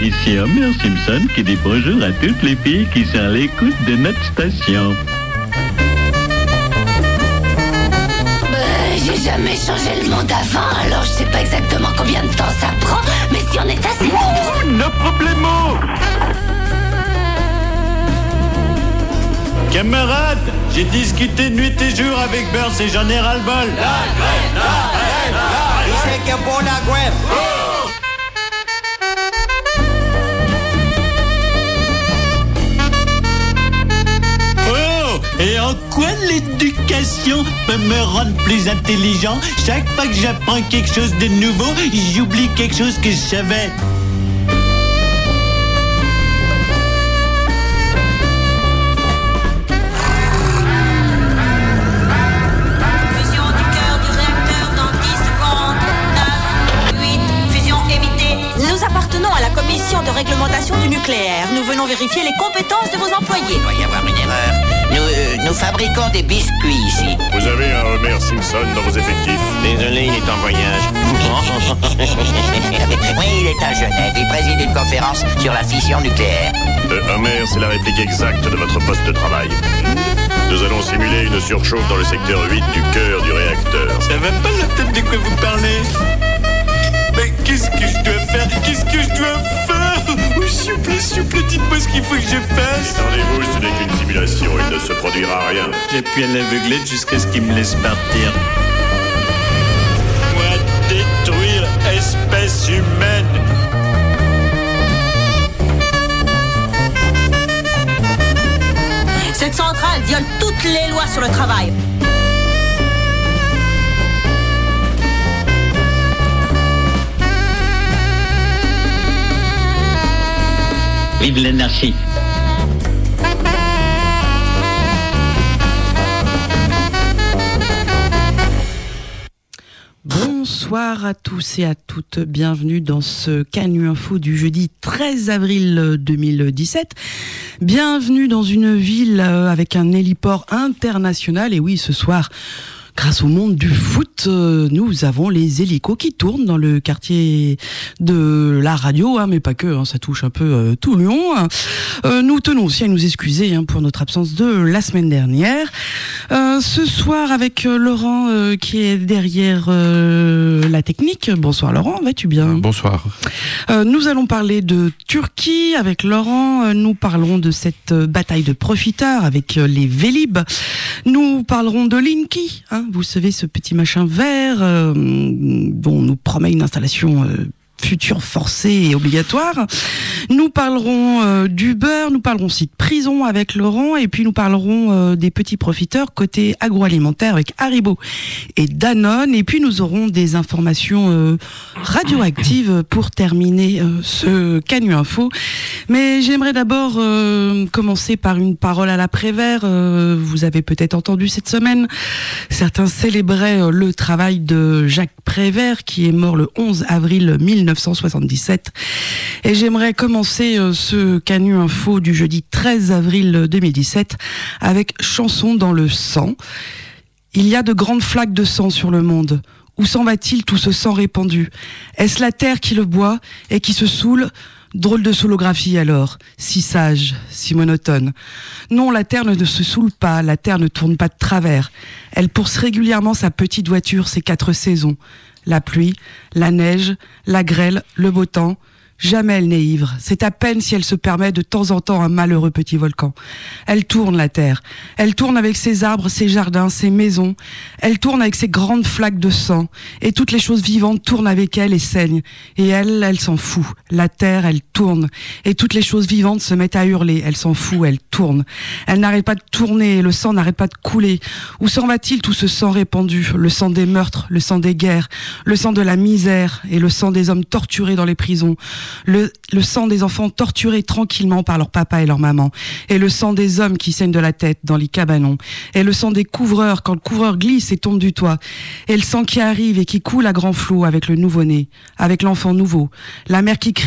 ici Homer Simpson qui dit bonjour à toutes les filles qui sont à l'écoute de notre station. J'ai jamais changé le monde avant, alors je sais pas exactement combien de temps ça prend, mais si on est assez nombreux... No problemo! Camarades, j'ai discuté nuit et jour avec Burns et j'en ai ras-le-bol. La grève! Qui c'est qui est pour la grève? Et en quoi l'éducation peut me rendre plus intelligent? Chaque fois que j'apprends quelque chose de nouveau, j'oublie quelque chose que je savais. Fusion du cœur du réacteur dans 10 secondes. 9, 8, fusion évitée. Nous appartenons à la commission de réglementation du nucléaire. Nous venons vérifier les compétences de vos employés. Il doit y avoir une erreur. Nous fabriquons des biscuits ici. Vous avez un Homer Simpson dans vos effectifs? Désolé, il est en voyage. Oui, il est à Genève. Il préside une conférence sur la fission nucléaire. Homer, c'est la réplique exacte de votre poste de travail. Nous allons simuler une surchauffe dans le secteur 8 du cœur du réacteur. Ça va pas la tête de quoi vous parlez? Mais qu'est-ce que je dois faire? S'il vous plaît, dites-moi ce qu'il faut que je fasse. Attendez-vous, ce n'est qu'une simulation, il ne se produira rien. J'appuie à l'aveuglette jusqu'à ce qu'il me laisse partir. Moi, détruire espèce humaine. Cette centrale viole toutes les lois sur le travail. Vive l'anarchie. Bonsoir à tous et à toutes, bienvenue dans ce Canu Info du jeudi 13 avril 2017. Bienvenue dans une ville avec un héliport international, et oui, ce soir, grâce au monde du foot, nous avons les hélicos qui tournent dans le quartier de la radio, mais pas que, ça touche un peu tout Lyon. Nous tenons aussi à nous excuser pour notre absence de la semaine dernière. Ce soir avec Laurent qui est derrière la technique. Bonsoir Laurent, vas-tu bien? Bonsoir. Nous allons parler de Turquie avec Laurent. Nous parlerons de cette bataille de profiteurs avec les Vélib. Nous parlerons de Linky, vous savez, ce petit machin vert dont on nous promet une installation future forcée et obligatoire. Nous parlerons d'Uber, nous parlerons aussi de prison avec Laurent, et puis nous parlerons des petits profiteurs côté agroalimentaire avec Haribo et Danone, et puis nous aurons des informations radioactives pour terminer ce Canu Info. Mais j'aimerais d'abord commencer par une parole à l'après-vert. Vous avez peut-être entendu cette semaine, certains célébraient le travail de Jacques Prévert qui est mort le 11 avril 1977. Et j'aimerais commencer ce Canu Info du jeudi 13 avril 2017 avec Chanson dans le sang. Il y a de grandes flaques de sang sur le monde. Où s'en va-t-il tout ce sang répandu? Est-ce la terre qui le boit et qui se saoule? Drôle de solographie alors, si sage, si monotone. Non, la terre ne se saoule pas, la terre ne tourne pas de travers. Elle pousse régulièrement sa petite voiture, ses 4 saisons. La pluie, la neige, la grêle, le beau temps. Jamais elle n'est ivre. C'est à peine si elle se permet de temps en temps un malheureux petit volcan. Elle tourne la terre. Elle tourne avec ses arbres, ses jardins, ses maisons. Elle tourne avec ses grandes flaques de sang. Et toutes les choses vivantes tournent avec elle et saignent. Et elle s'en fout. La terre, elle tourne. Et toutes les choses vivantes se mettent à hurler. Elle s'en fout, elle tourne. Elle n'arrête pas de tourner. Le sang n'arrête pas de couler. Où s'en va-t-il tout ce sang répandu? Le sang des meurtres, le sang des guerres, le sang de la misère et le sang des hommes torturés dans les prisons. Le sang des enfants torturés tranquillement par leur papa et leur maman, et le sang des hommes qui saignent de la tête dans les cabanons, et le sang des couvreurs quand le couvreur glisse et tombe du toit, et le sang qui arrive et qui coule à grand flot avec le nouveau-né, avec l'enfant nouveau, la mère qui crie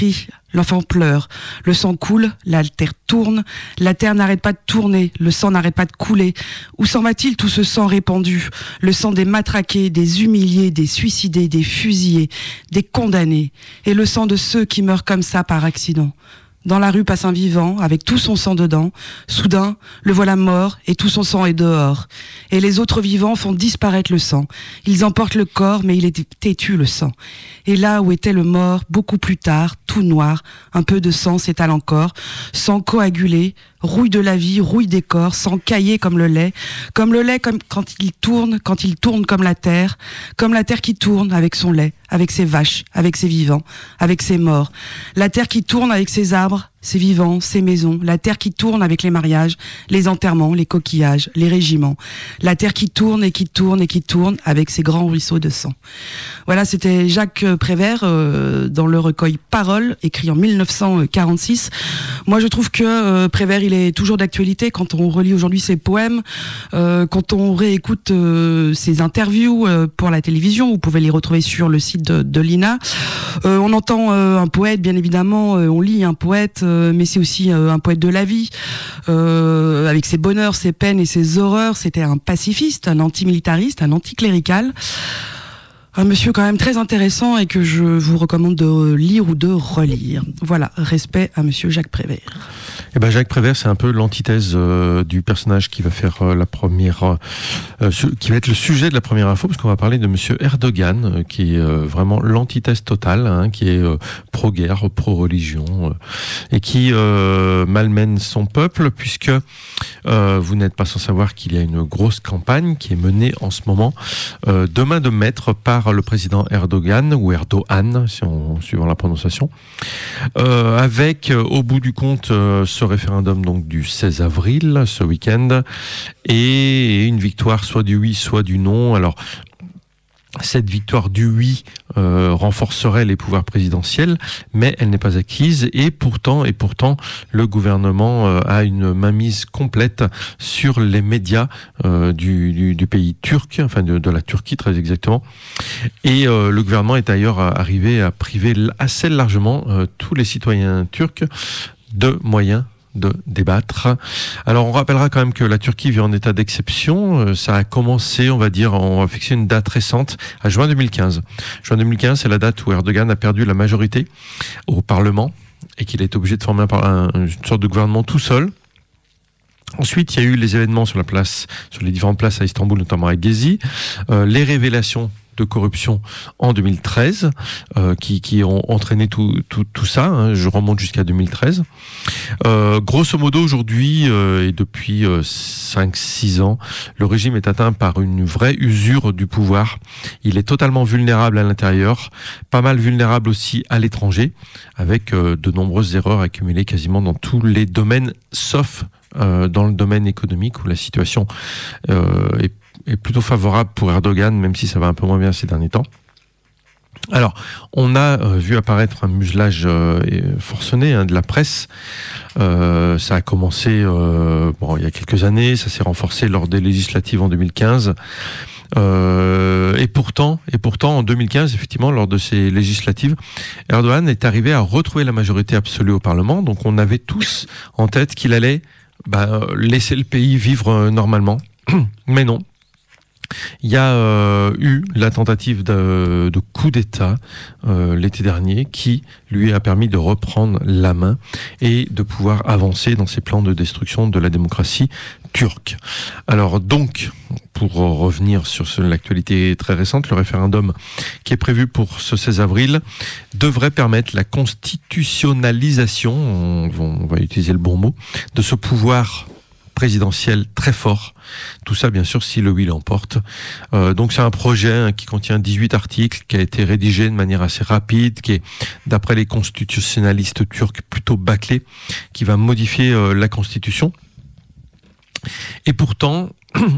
L'enfant pleure, le sang coule, la terre tourne, la terre n'arrête pas de tourner, le sang n'arrête pas de couler. Où s'en va-t-il tout ce sang répandu? Le sang des matraqués, des humiliés, des suicidés, des fusillés, des condamnés. Et le sang de ceux qui meurent comme ça par accident. Dans la rue passe un vivant, avec tout son sang dedans. Soudain, le voilà mort, et tout son sang est dehors. Et les autres vivants font disparaître le sang. Ils emportent le corps, mais il est têtu, le sang. Et là où était le mort, beaucoup plus tard, tout noir, un peu de sang s'étale encore, sang coagulé, rouille de la vie, rouille des corps, sang caillé comme le lait comme quand il tourne comme la terre qui tourne avec son lait, avec ses vaches, avec ses vivants, avec ses morts. La terre qui tourne avec ses arbres, ses vivants, ses maisons. La terre qui tourne avec les mariages, les enterrements, les coquillages, les régiments. La terre qui tourne et qui tourne et qui tourne avec ses grands ruisseaux de sang. Voilà, c'était Jacques Prévert dans le recueil Paroles, écrit en 1946. Moi, je trouve que Prévert, il est toujours d'actualité quand on relit aujourd'hui ses poèmes, quand on réécoute ses interviews pour la télévision. Vous pouvez les retrouver sur le site de l'INA. On entend un poète, bien évidemment, on lit un poète, mais c'est aussi un poète de la vie, avec ses bonheurs, ses peines et ses horreurs. C'était un pacifiste, un antimilitariste, un anticlérical. Un monsieur quand même très intéressant et que je vous recommande de lire ou de relire. Voilà, respect à monsieur Jacques Prévert. Eh ben Jacques Prévert, c'est un peu l'antithèse du personnage qui va faire la première, qui va être le sujet de la première info, parce qu'on va parler de monsieur Erdogan, qui est vraiment l'antithèse totale, hein, qui est pro-guerre, pro-religion, et qui malmène son peuple, puisque vous n'êtes pas sans savoir qu'il y a une grosse campagne qui est menée en ce moment, de main de maître par le président Erdogan, ou Erdogan, suivant la prononciation, avec au bout du compte ce référendum donc du 16 avril, ce week-end, et une victoire soit du oui, soit du non. Alors, cette victoire du oui renforcerait les pouvoirs présidentiels, mais elle n'est pas acquise, et pourtant, le gouvernement a une mainmise complète sur les médias du pays turc, enfin de la Turquie très exactement, et le gouvernement est d'ailleurs arrivé à priver assez largement tous les citoyens turcs de moyens de débattre. Alors on rappellera quand même que la Turquie vit en état d'exception. Ça a commencé, on va fixer une date récente à juin 2015. Juin 2015, c'est la date où Erdogan a perdu la majorité au Parlement et qu'il a été obligé de former une sorte de gouvernement tout seul. Ensuite, il y a eu les événements sur les différentes places à Istanbul, notamment à Gezi, les révélations de corruption en 2013 qui ont entraîné tout ça, hein, je remonte jusqu'à 2013. Grosso modo, aujourd'hui et depuis 5-6 ans, le régime est atteint par une vraie usure du pouvoir. Il est totalement vulnérable à l'intérieur, pas mal vulnérable aussi à l'étranger, avec de nombreuses erreurs accumulées quasiment dans tous les domaines, sauf dans le domaine économique où la situation est plutôt favorable pour Erdogan, même si ça va un peu moins bien ces derniers temps. Alors, on a vu apparaître un muselage forcené de la presse. Ça a commencé il y a quelques années, ça s'est renforcé lors des législatives en 2015. Et pourtant, en 2015, effectivement, lors de ces législatives, Erdogan est arrivé à retrouver la majorité absolue au Parlement. Donc, on avait tous en tête qu'il allait laisser le pays vivre normalement. Mais non. Il y a eu la tentative de coup d'État l'été dernier qui lui a permis de reprendre la main et de pouvoir avancer dans ses plans de destruction de la démocratie turque. Alors donc, pour revenir sur l'actualité très récente, le référendum qui est prévu pour ce 16 avril devrait permettre la constitutionnalisation, on va utiliser le bon mot, de ce pouvoir présidentiel très fort. Tout ça, bien sûr, si le oui l'emporte. Donc, c'est un projet qui contient 18 articles, qui a été rédigé de manière assez rapide, qui est, d'après les constitutionnalistes turcs, plutôt bâclé, qui va modifier la Constitution. Et pourtant,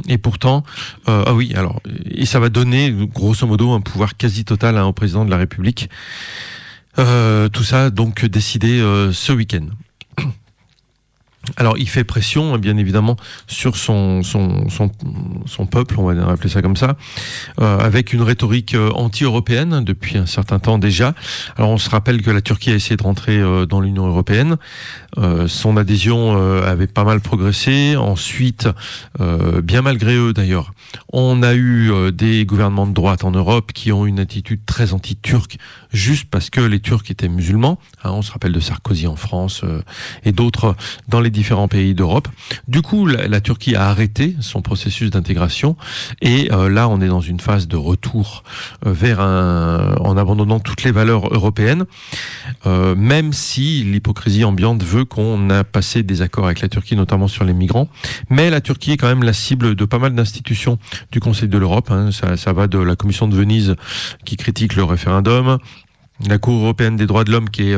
et ça va donner, grosso modo, un pouvoir quasi total au président de la République. Tout ça, donc, décidé ce week-end. Alors, il fait pression, bien évidemment, sur son peuple, on va appeler ça comme ça, avec une rhétorique anti-européenne depuis un certain temps déjà. Alors, on se rappelle que la Turquie a essayé de rentrer dans l'Union européenne. Son adhésion avait pas mal progressé. Ensuite, bien malgré eux d'ailleurs, on a eu des gouvernements de droite en Europe qui ont une attitude très anti-turque, juste parce que les Turcs étaient musulmans. On se rappelle de Sarkozy en France et d'autres dans les différents pays d'Europe. Du coup, la Turquie a arrêté son processus d'intégration et là, on est dans une phase de retour en abandonnant toutes les valeurs européennes, même si l'hypocrisie ambiante veut qu'on a passé des accords avec la Turquie, notamment sur les migrants. Mais la Turquie est quand même la cible de pas mal d'institutions du Conseil de l'Europe. Ça va de la Commission de Venise qui critique le référendum, la Cour européenne des droits de l'homme qui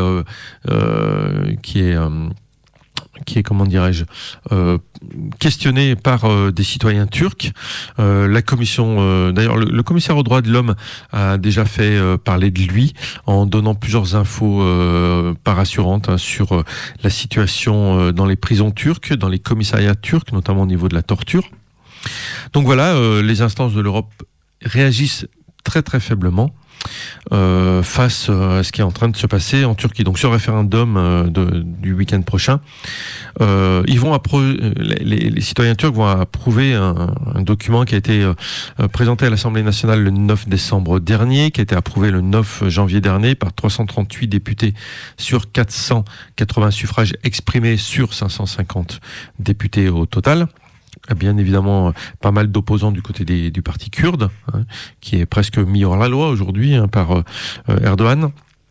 est comment dirais-je, questionné par des citoyens turcs. La commission, d'ailleurs, le commissaire aux droits de l'homme a déjà fait parler de lui en donnant plusieurs infos pas rassurantes sur la situation dans les prisons turques, dans les commissariats turcs, notamment au niveau de la torture. Donc voilà, les instances de l'Europe réagissent très très faiblement face à ce qui est en train de se passer en Turquie. Donc, sur le référendum du week-end prochain, les citoyens turcs vont approuver un document qui a été présenté à l'Assemblée nationale le 9 décembre dernier, qui a été approuvé le 9 janvier dernier par 338 députés sur 480 suffrages exprimés sur 550 députés au total. Bien évidemment, pas mal d'opposants du côté du parti kurde, qui est presque mis hors la loi aujourd'hui par Erdogan.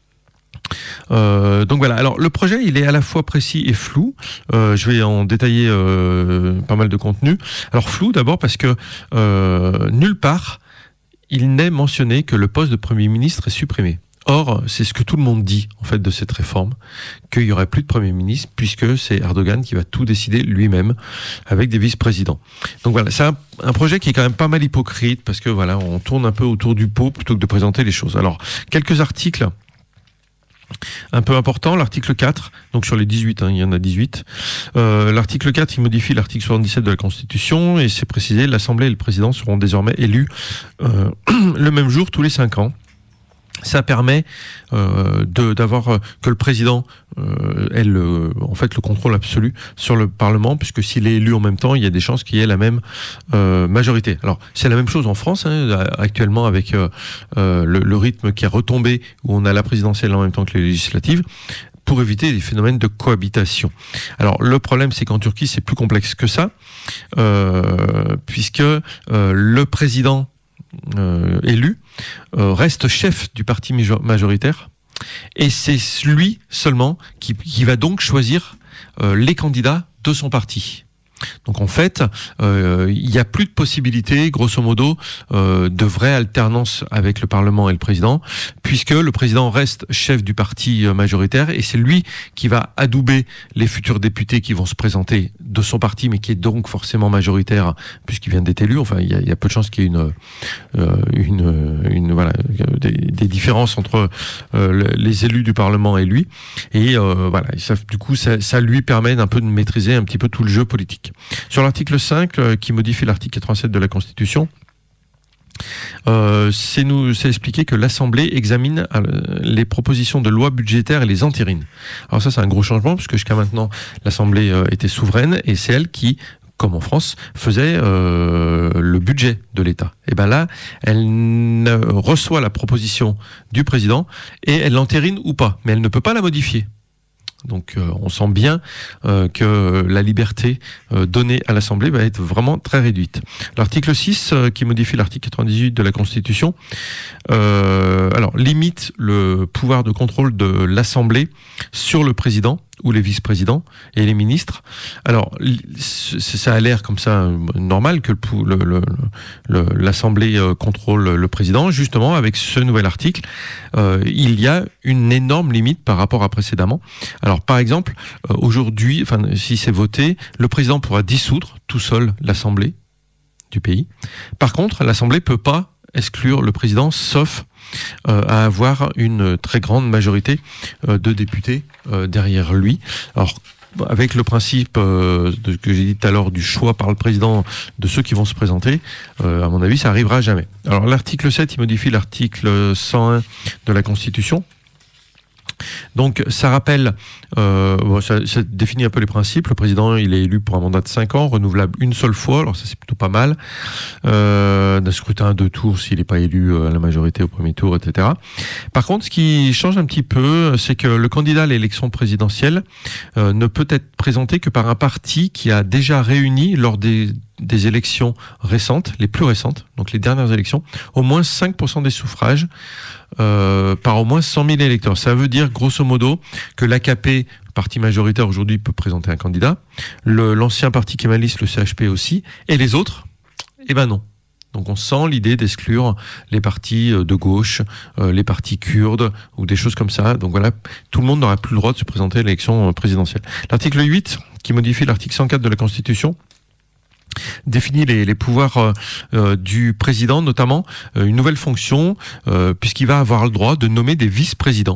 Donc voilà, alors le projet il est à la fois précis et flou. Je vais en détailler pas mal de contenu. Alors flou d'abord parce que nulle part il n'est mentionné que le poste de Premier ministre est supprimé. Or, c'est ce que tout le monde dit, en fait, de cette réforme, qu'il n'y aurait plus de Premier ministre, puisque c'est Erdogan qui va tout décider lui-même, avec des vice-présidents. Donc voilà, c'est un projet qui est quand même pas mal hypocrite, parce que voilà, on tourne un peu autour du pot, plutôt que de présenter les choses. Alors, quelques articles un peu importants. L'article 4, donc sur les 18, il y en a 18. L'article 4, il modifie l'article 77 de la Constitution, et c'est précisé, l'Assemblée et le Président seront désormais élus le même jour, tous les 5 ans. Ça permet d'avoir que le président ait en fait le contrôle absolu sur le Parlement, puisque s'il est élu en même temps, il y a des chances qu'il y ait la même majorité. Alors c'est la même chose en France actuellement avec le rythme qui est retombé où on a la présidentielle en même temps que les législatives, pour éviter des phénomènes de cohabitation. Alors le problème, c'est qu'en Turquie, c'est plus complexe que ça, puisque le président élu reste chef du parti majoritaire, et c'est lui seulement qui va donc choisir les candidats de son parti. Donc en fait, il n'y a plus de possibilité, grosso modo, de vraie alternance avec le Parlement et le président, puisque le président reste chef du parti majoritaire et c'est lui qui va adouber les futurs députés qui vont se présenter de son parti, mais qui est donc forcément majoritaire puisqu'il vient d'être élu. Enfin, il y a peu de chances qu'il y ait des différences entre les élus du Parlement et lui. Et voilà, du coup, ça lui permet un peu de maîtriser un petit peu tout le jeu politique. Sur l'article 5, qui modifie l'article 87 de la Constitution, c'est expliqué que l'Assemblée examine les propositions de loi budgétaires et les entérine. Alors ça, c'est un gros changement, puisque jusqu'à maintenant, l'Assemblée était souveraine, et c'est elle qui, comme en France, faisait le budget de l'État. Et bien là, elle reçoit la proposition du président, et elle l'entérine ou pas, mais elle ne peut pas la modifier. Donc on sent bien que la liberté donnée à l'Assemblée va être vraiment très réduite. L'article 6 qui modifie l'article 98 de la Constitution limite le pouvoir de contrôle de l'Assemblée sur le président ou les vice-présidents et les ministres. Alors, ça a l'air comme ça normal que l'Assemblée contrôle le président. Justement, avec ce nouvel article, il y a une énorme limite par rapport à précédemment. Alors, par exemple, aujourd'hui, si c'est voté, le président pourra dissoudre tout seul l'Assemblée du pays. Par contre, l'Assemblée peut pas exclure le président, sauf à avoir une très grande majorité de députés derrière lui. Alors, avec le principe que j'ai dit tout à l'heure du choix par le président de ceux qui vont se présenter, à mon avis, ça arrivera jamais. Alors l'article 7, il modifie l'article 101 de la Constitution. Donc ça rappelle, ça définit un peu les principes. Le président, il est élu pour un mandat de 5 ans, renouvelable une seule fois, alors ça c'est plutôt pas mal. D'un scrutin à 2 tours s'il n'est pas élu à la majorité au premier tour, etc. Par contre, ce qui change un petit peu, c'est que le candidat à l'élection présidentielle ne peut être présenté que par un parti qui a déjà réuni lors des élections récentes, les plus récentes, donc les dernières élections, au moins 5% des suffrages par au moins 100 000 électeurs. Ça veut dire, grosso modo, que l'AKP, le parti majoritaire aujourd'hui, peut présenter un candidat, l'ancien parti kémaliste, le CHP aussi, et les autres, eh ben non. Donc on sent l'idée d'exclure les partis de gauche, les partis kurdes, ou des choses comme ça. Donc voilà, tout le monde n'aura plus le droit de se présenter à l'élection présidentielle. L'article 8, qui modifie l'article 104 de la Constitution, définit les pouvoirs du président, notamment une nouvelle fonction, puisqu'il va avoir le droit de nommer des vice-présidents,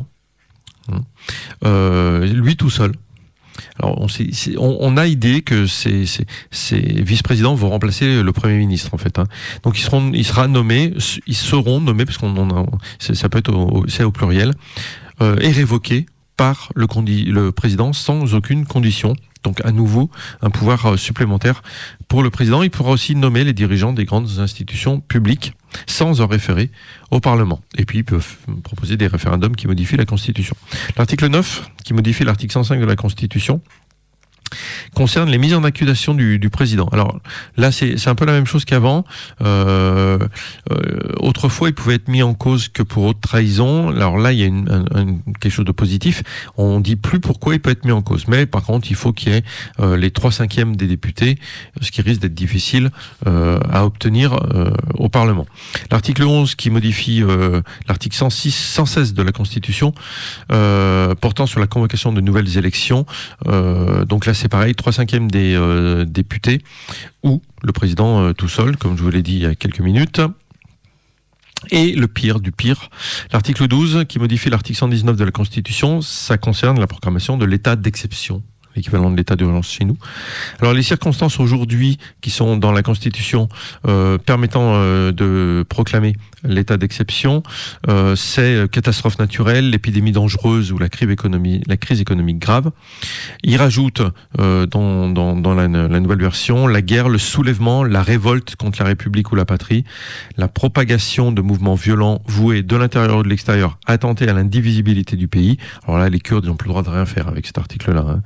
lui tout seul. Alors on a idée que ces vice-présidents vont remplacer le Premier ministre en fait. Donc ils seront nommés, parce ça peut être c'est au pluriel, et révoqués par le président sans aucune condition. Donc à nouveau un pouvoir supplémentaire pour le président. Il pourra aussi nommer les dirigeants des grandes institutions publiques sans en référer au Parlement. Et puis ils peuvent proposer des référendums qui modifient la Constitution. L'article 9, qui modifie l'article 105 de la Constitution, concerne les mises en accusation du président. Alors là, c'est un peu la même chose qu'avant. Autrefois, il pouvait être mis en cause que pour haute trahison. Alors là, il y a quelque chose de positif. On dit plus pourquoi il peut être mis en cause. Mais par contre, il faut qu'il y ait les 3/5 des députés, ce qui risque d'être difficile à obtenir au Parlement. L'article 11, qui modifie l'article 116 de la Constitution, portant sur la convocation de nouvelles élections. Donc là, c'est pareil, 3/5 des députés ou le président tout seul, comme je vous l'ai dit il y a quelques minutes. Et le pire du pire, l'article 12 qui modifie l'article 119 de la Constitution, ça concerne la proclamation de l'état d'exception, l'équivalent de l'état d'urgence chez nous. Alors les circonstances aujourd'hui qui sont dans la Constitution permettant de proclamer l'état d'exception, c'est catastrophe naturelle, l'épidémie dangereuse ou la crise économique grave. Il rajoute dans la nouvelle version la guerre, le soulèvement, la révolte contre la République ou la patrie, la propagation de mouvements violents voués de l'intérieur ou de l'extérieur à attenter à l'indivisibilité du pays. Alors là, les Kurdes n'ont plus le droit de rien faire avec cet article-là.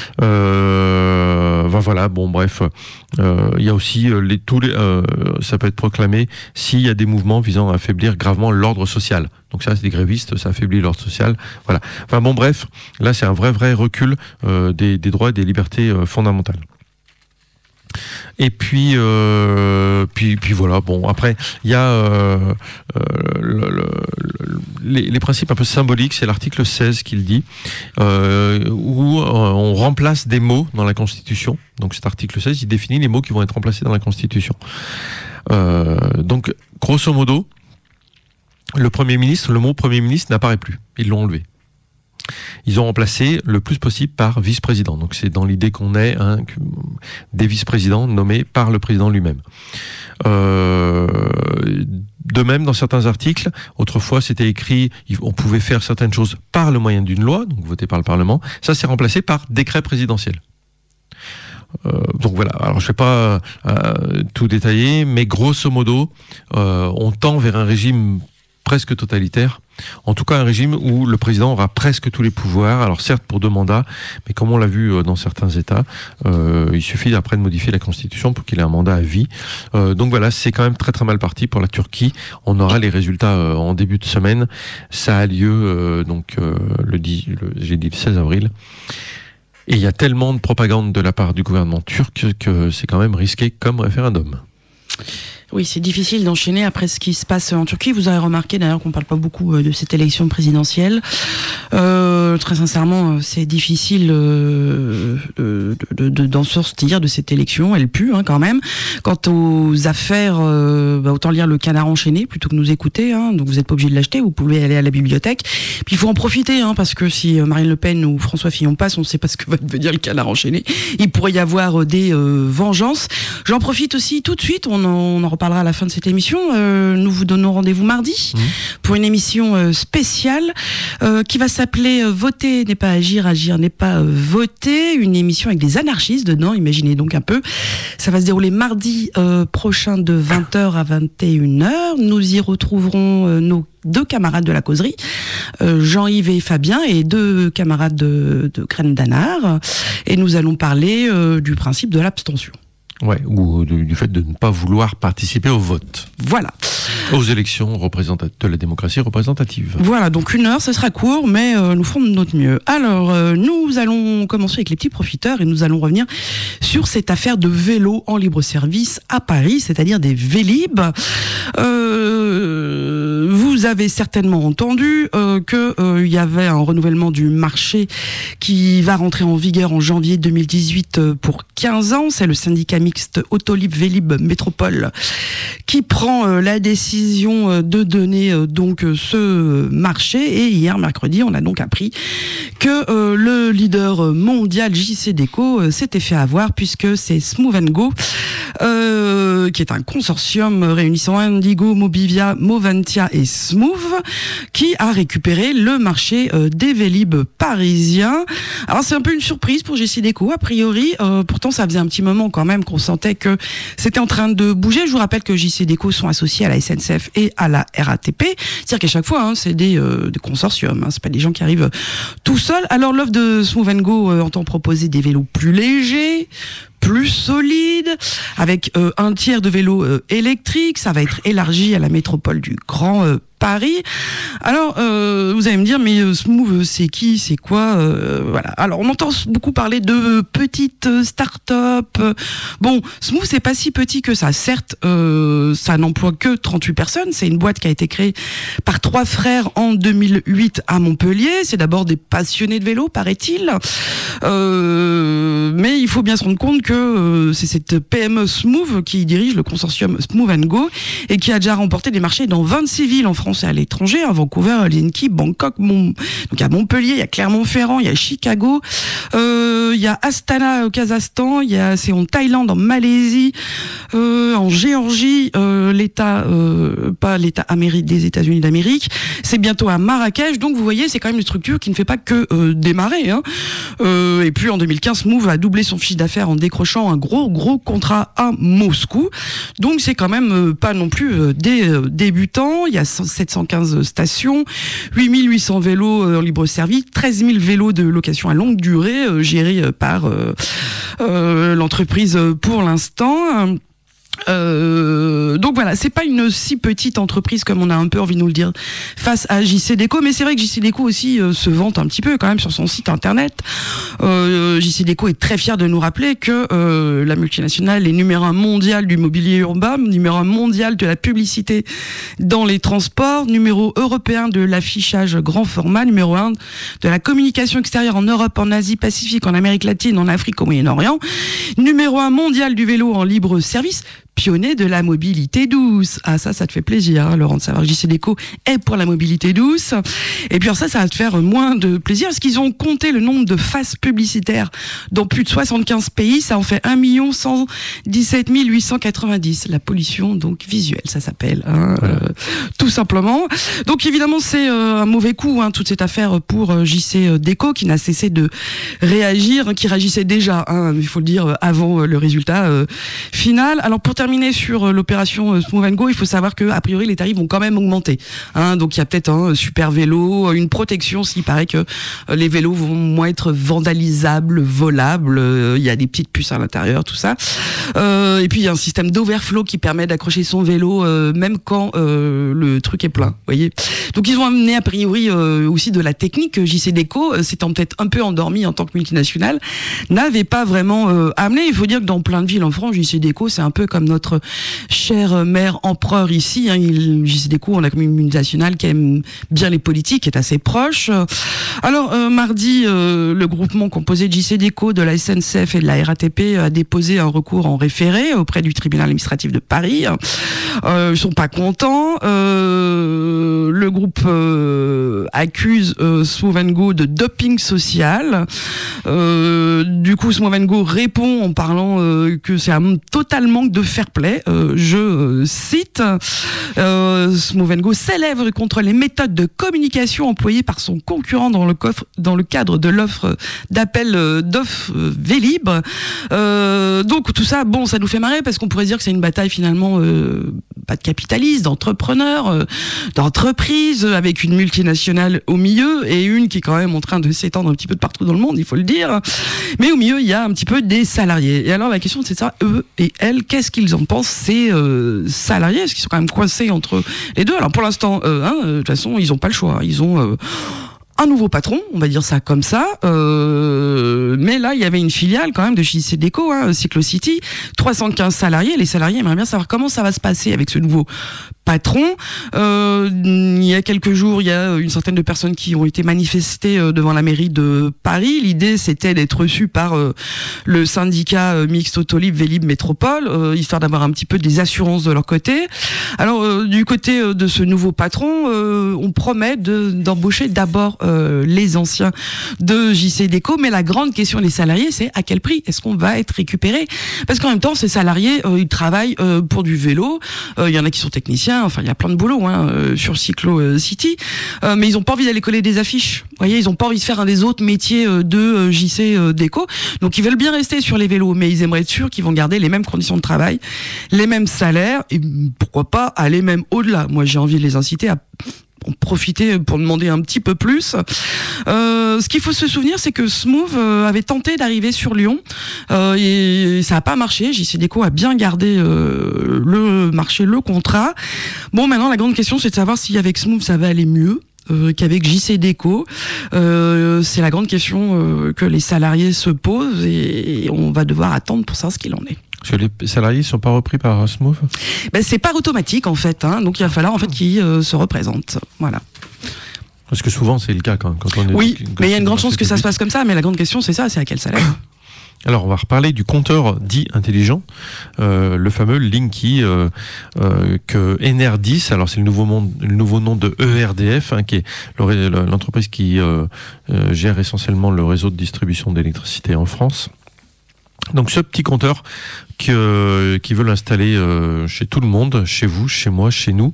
Voilà, bon bref, il y a aussi ça peut être proclamé s'il y a des mouvements visant à affaiblir gravement l'ordre social. Donc ça, c'est des grévistes, ça affaiblit l'ordre social. Voilà. Enfin bon bref, là c'est un vrai recul des droits et des libertés fondamentales. Et puis voilà. Bon, après il y a les principes un peu symboliques. C'est l'article 16 qui le dit, où on remplace des mots dans la Constitution. Donc cet article 16, il définit les mots qui vont être remplacés dans la Constitution. Donc grosso modo, le mot Premier ministre n'apparaît plus. Ils l'ont enlevé. Ils ont remplacé le plus possible par vice-président. Donc c'est dans l'idée qu'on ait des vice-présidents nommés par le président lui-même. De même, dans certains articles, autrefois c'était écrit, on pouvait faire certaines choses par le moyen d'une loi, donc votée par le Parlement. Ça, c'est remplacé par décret présidentiel. Donc voilà, alors je ne vais pas tout détailler, mais grosso modo, on tend vers un régime presque totalitaire, en tout cas un régime où le président aura presque tous les pouvoirs, alors certes pour 2 mandats, mais comme on l'a vu dans certains États, il suffit après de modifier la Constitution pour qu'il ait un mandat à vie. Donc voilà, c'est quand même très mal parti pour la Turquie. On aura les résultats en début de semaine. Ça a lieu j'ai dit le 16 avril. Et il y a tellement de propagande de la part du gouvernement turc que c'est quand même risqué comme référendum. Oui, c'est difficile d'enchaîner après ce qui se passe en Turquie. Vous avez remarqué d'ailleurs qu'on parle pas beaucoup de cette élection présidentielle. très sincèrement, c'est difficile d'en sortir de cette élection. Elle pue quand même. Quant aux affaires, autant lire Le Canard enchaîné plutôt que nous écouter. Donc vous n'êtes pas obligé de l'acheter, vous pouvez aller à la bibliothèque. Puis il faut en profiter, parce que si Marine Le Pen ou François Fillon passe, on ne sait pas ce que va devenir Le Canard enchaîné. Il pourrait y avoir des vengeances. J'en profite aussi tout de suite, on en reparlera à la fin de cette émission. Nous vous donnons rendez-vous mardi pour une émission spéciale qui va s'appeler Voter n'est pas agir, agir n'est pas voter. Une émission avec des anarchistes dedans, imaginez donc un peu. Ça va se dérouler mardi prochain de 20h à 21h. Nous y retrouverons nos 2 camarades de la causerie, Jean-Yves et Fabien, et 2 camarades de Graines d'Anard. Et nous allons parler du principe de l'abstention. Ouais, ou du fait de ne pas vouloir participer au vote. Voilà. Aux élections de la démocratie représentative. Voilà, donc 1 heure, ça sera court, mais nous ferons de notre mieux. Alors, nous allons commencer avec les petits profiteurs et nous allons revenir sur cette affaire de vélo en libre-service à Paris, c'est-à-dire des Vélib. Vous avez certainement entendu qu'il y avait un renouvellement du marché qui va rentrer en vigueur en janvier 2018 pour 15 ans. C'est le syndicat mixte Autolib Vélib Métropole qui prend la décision de donner donc ce marché. Et hier, mercredi, on a donc appris que le leader mondial JCDecaux s'était fait avoir, puisque c'est Smooth & Go, qui est un consortium réunissant Indigo, Mobivia, Moventia et Smooth, qui a récupéré le marché des Vélib parisiens. Alors c'est un peu une surprise pour JCDecaux, a priori. Pourtant, ça faisait un petit moment quand même qu'on sentait que c'était en train de bouger. Je vous rappelle que JCDecaux sont associés à la SNCF et à la RATP. C'est-à-dire qu'à chaque fois, c'est des consortiums. C'est pas des gens qui arrivent tout seuls. Alors l'offre de Smooth & Go entend proposer des vélos plus légers, plus solide, avec un tiers de vélos électriques. Ça va être élargi à la métropole du Grand Paris. Alors, vous allez me dire, mais Smooth, c'est qui, c'est quoi voilà. Alors, on entend beaucoup parler de petites start-up. Bon, Smooth, c'est pas si petit que ça. Certes, ça n'emploie que 38 personnes. C'est une boîte qui a été créée par 3 frères en 2008 à Montpellier. C'est d'abord des passionnés de vélo, paraît-il. Mais il faut bien se rendre compte que c'est cette PME Smooth qui dirige le consortium Smooth & Go et qui a déjà remporté des marchés dans 26 villes en France et à l'étranger, à Vancouver, Helsinki, Bangkok, donc à Montpellier, il y a Clermont-Ferrand, il y a Chicago, il y a Astana au Kazakhstan, c'est en Thaïlande, en Malaisie, en Géorgie, l'État, pas l'État des États-Unis d'Amérique, c'est bientôt à Marrakech. Donc vous voyez, c'est quand même une structure qui ne fait pas que démarrer. Et puis en 2015, Smooth a doublé son chiffre d'affaires en décrochant un gros contrat à Moscou. Donc c'est quand même pas non plus des débutants. Il y a 715 stations, 8800 vélos en libre-service, 13 000 vélos de location à longue durée gérés par l'entreprise pour l'instant. Donc voilà, c'est pas une si petite entreprise comme on a un peu envie de nous le dire face à JCDecaux, mais c'est vrai que JCDecaux aussi se vante un petit peu quand même sur son site internet. JCDecaux est très fier de nous rappeler que la multinationale est numéro 1 mondial du mobilier urbain, numéro 1 mondial de la publicité dans les transports, numéro européen de l'affichage grand format, numéro 1 de la communication extérieure en Europe, en Asie Pacifique, en Amérique latine, en Afrique, au Moyen-Orient, numéro 1 mondial du vélo en libre service, pionnier de la mobilité douce. Ah, ça te fait plaisir, Laurent, de savoir que JCDecaux est pour la mobilité douce. Et puis alors ça va te faire moins de plaisir, parce qu'ils ont compté le nombre de faces publicitaires dans plus de 75 pays. Ça en fait 1 117 890. La pollution, donc, visuelle, ça s'appelle, tout simplement. Donc, évidemment, c'est un mauvais coup, toute cette affaire pour JCDecaux, qui n'a cessé de réagir, qui réagissait déjà, il faut le dire, avant le résultat final. Alors, pour terminer sur l'opération Smooth & Go, il faut savoir que a priori les tarifs vont quand même augmenter. Donc il y a peut-être un super vélo, une protection s'il paraît que les vélos vont moins être vandalisables, volables. Il y a des petites puces à l'intérieur, tout ça. Et puis il y a un système d'overflow qui permet d'accrocher son vélo même quand le truc est plein. Voyez. Donc ils ont amené a priori aussi de la technique. JCDecaux, s'étant peut-être un peu endormi en tant que multinationale, n'avait pas vraiment amené. Il faut dire que dans plein de villes en France, JCDecaux c'est un peu comme notre cher maire empereur ici. JCDecaux, on a comme une multinationale qui aime bien les politiques, qui est assez proche. Alors, mardi, le groupement composé de JCDecaux, de la SNCF et de la RATP a déposé un recours en référé auprès du tribunal administratif de Paris. Ils sont pas contents. Le groupe accuse Smooth & Go de doping social. Du coup, Smooth & Go répond en parlant que c'est un total manque de fair play. Je cite, Smooth & Go s'élève contre les méthodes de communication employées par son concurrent dans le cadre de l'offre d'appel d'offres Vélib. Donc tout ça, bon, ça nous fait marrer parce qu'on pourrait dire que c'est une bataille finalement pas de capitalistes, d'entrepreneurs, d'entreprises, avec une multinationale au milieu et une qui est quand même en train de s'étendre un petit peu de partout dans le monde, il faut le dire. Mais au milieu, il y a un petit peu des salariés. Et alors la question, c'est ça, eux et elles, qu'est-ce qu'ils en pensent, ces salariés? Est-ce qu'ils sont quand même coincés entre les deux? Alors pour l'instant, de toute façon, ils n'ont pas le choix. Ils ont un nouveau patron, on va dire ça comme ça. Mais là, il y avait une filiale quand même de JCDecaux, Cyclocity, 315 salariés. Les salariés aimeraient bien savoir comment ça va se passer avec ce nouveau patron. Il y a quelques jours, il y a une centaine de personnes qui ont été manifestées devant la mairie de Paris. L'idée, c'était d'être reçu par le syndicat mixte Autolib Vélib Métropole, histoire d'avoir un petit peu des assurances de leur côté. Alors, du côté de ce nouveau patron, on promet d'embaucher d'abord les anciens de JCDecaux, mais la grande question des salariés, c'est à quel prix est-ce qu'on va être récupéré? Parce qu'en même temps, ces salariés, ils travaillent pour du vélo. Il y en a qui sont techniciens. Enfin, il y a plein de boulot sur Cyclocity, mais ils ont pas envie d'aller coller des affiches. Vous voyez, ils ont pas envie de faire un des autres métiers de JCDecaux. Donc, ils veulent bien rester sur les vélos, mais ils aimeraient être sûrs qu'ils vont garder les mêmes conditions de travail, les mêmes salaires, et pourquoi pas aller même au-delà. Moi, j'ai envie de les inciter à en profiter pour demander un petit peu plus. Ce qu'il faut se souvenir, c'est que Smooth avait tenté d'arriver sur Lyon et ça n'a pas marché. JCDecaux a bien gardé le marché, le contrat. Bon, maintenant, la grande question, c'est de savoir si avec Smooth, ça va aller mieux qu'avec JCDecaux. C'est la grande question que les salariés se posent et on va devoir attendre pour savoir ce qu'il en est. Parce que les salariés ne sont pas repris par Smooth? C'est pas automatique en fait, donc il va falloir en fait qu'ils se représentent. Voilà. Parce que souvent c'est le cas quand on est. Oui, mais il y a une grande chance que ça se passe comme ça, mais la grande question c'est ça, c'est à quel salaire? Alors, on va reparler du compteur dit intelligent, le fameux Linky que Enerdis, alors c'est le nouveau nom de ERDF, qui est l'entreprise qui gère essentiellement le réseau de distribution d'électricité en France. Donc ce petit compteur qui veut l'installer chez tout le monde, chez vous, chez moi, chez nous,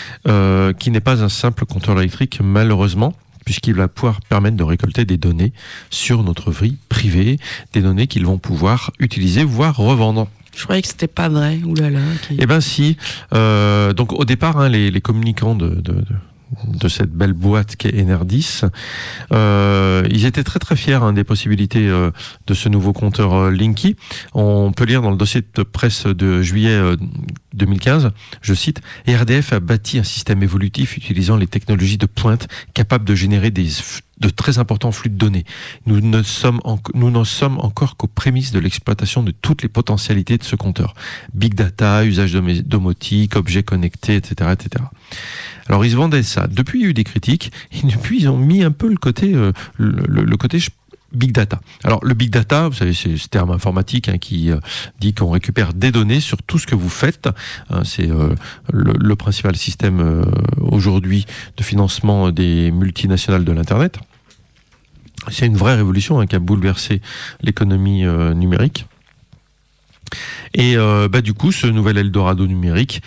qui n'est pas un simple compteur électrique malheureusement, puisqu'il va pouvoir permettre de récolter des données sur notre vie privée, des données qu'ils vont pouvoir utiliser, voire revendre. Je croyais que c'était pas vrai, oulala. Okay. Eh ben si. Donc au départ, les communicants de cette belle boîte qu'est Enerdis, ils étaient très très fiers des possibilités de ce nouveau compteur Linky. On peut lire dans le dossier de presse de juillet 2015, je cite, RDF a bâti un système évolutif utilisant les technologies de pointe capables de générer de très importants flux de données. Nous n'en sommes encore qu'aux prémices de l'exploitation de toutes les potentialités de ce compteur. Big data, usage domotique, objets connectés, etc., etc. Alors ils se vendaient ça. Depuis, il y a eu des critiques, et depuis, ils ont mis un peu le côté Big Data. Alors le Big Data, vous savez, c'est ce terme informatique qui dit qu'on récupère des données sur tout ce que vous faites. C'est le principal système aujourd'hui de financement des multinationales de l'Internet. C'est une vraie révolution qui a bouleversé l'économie numérique. Et du coup, ce nouvel Eldorado numérique,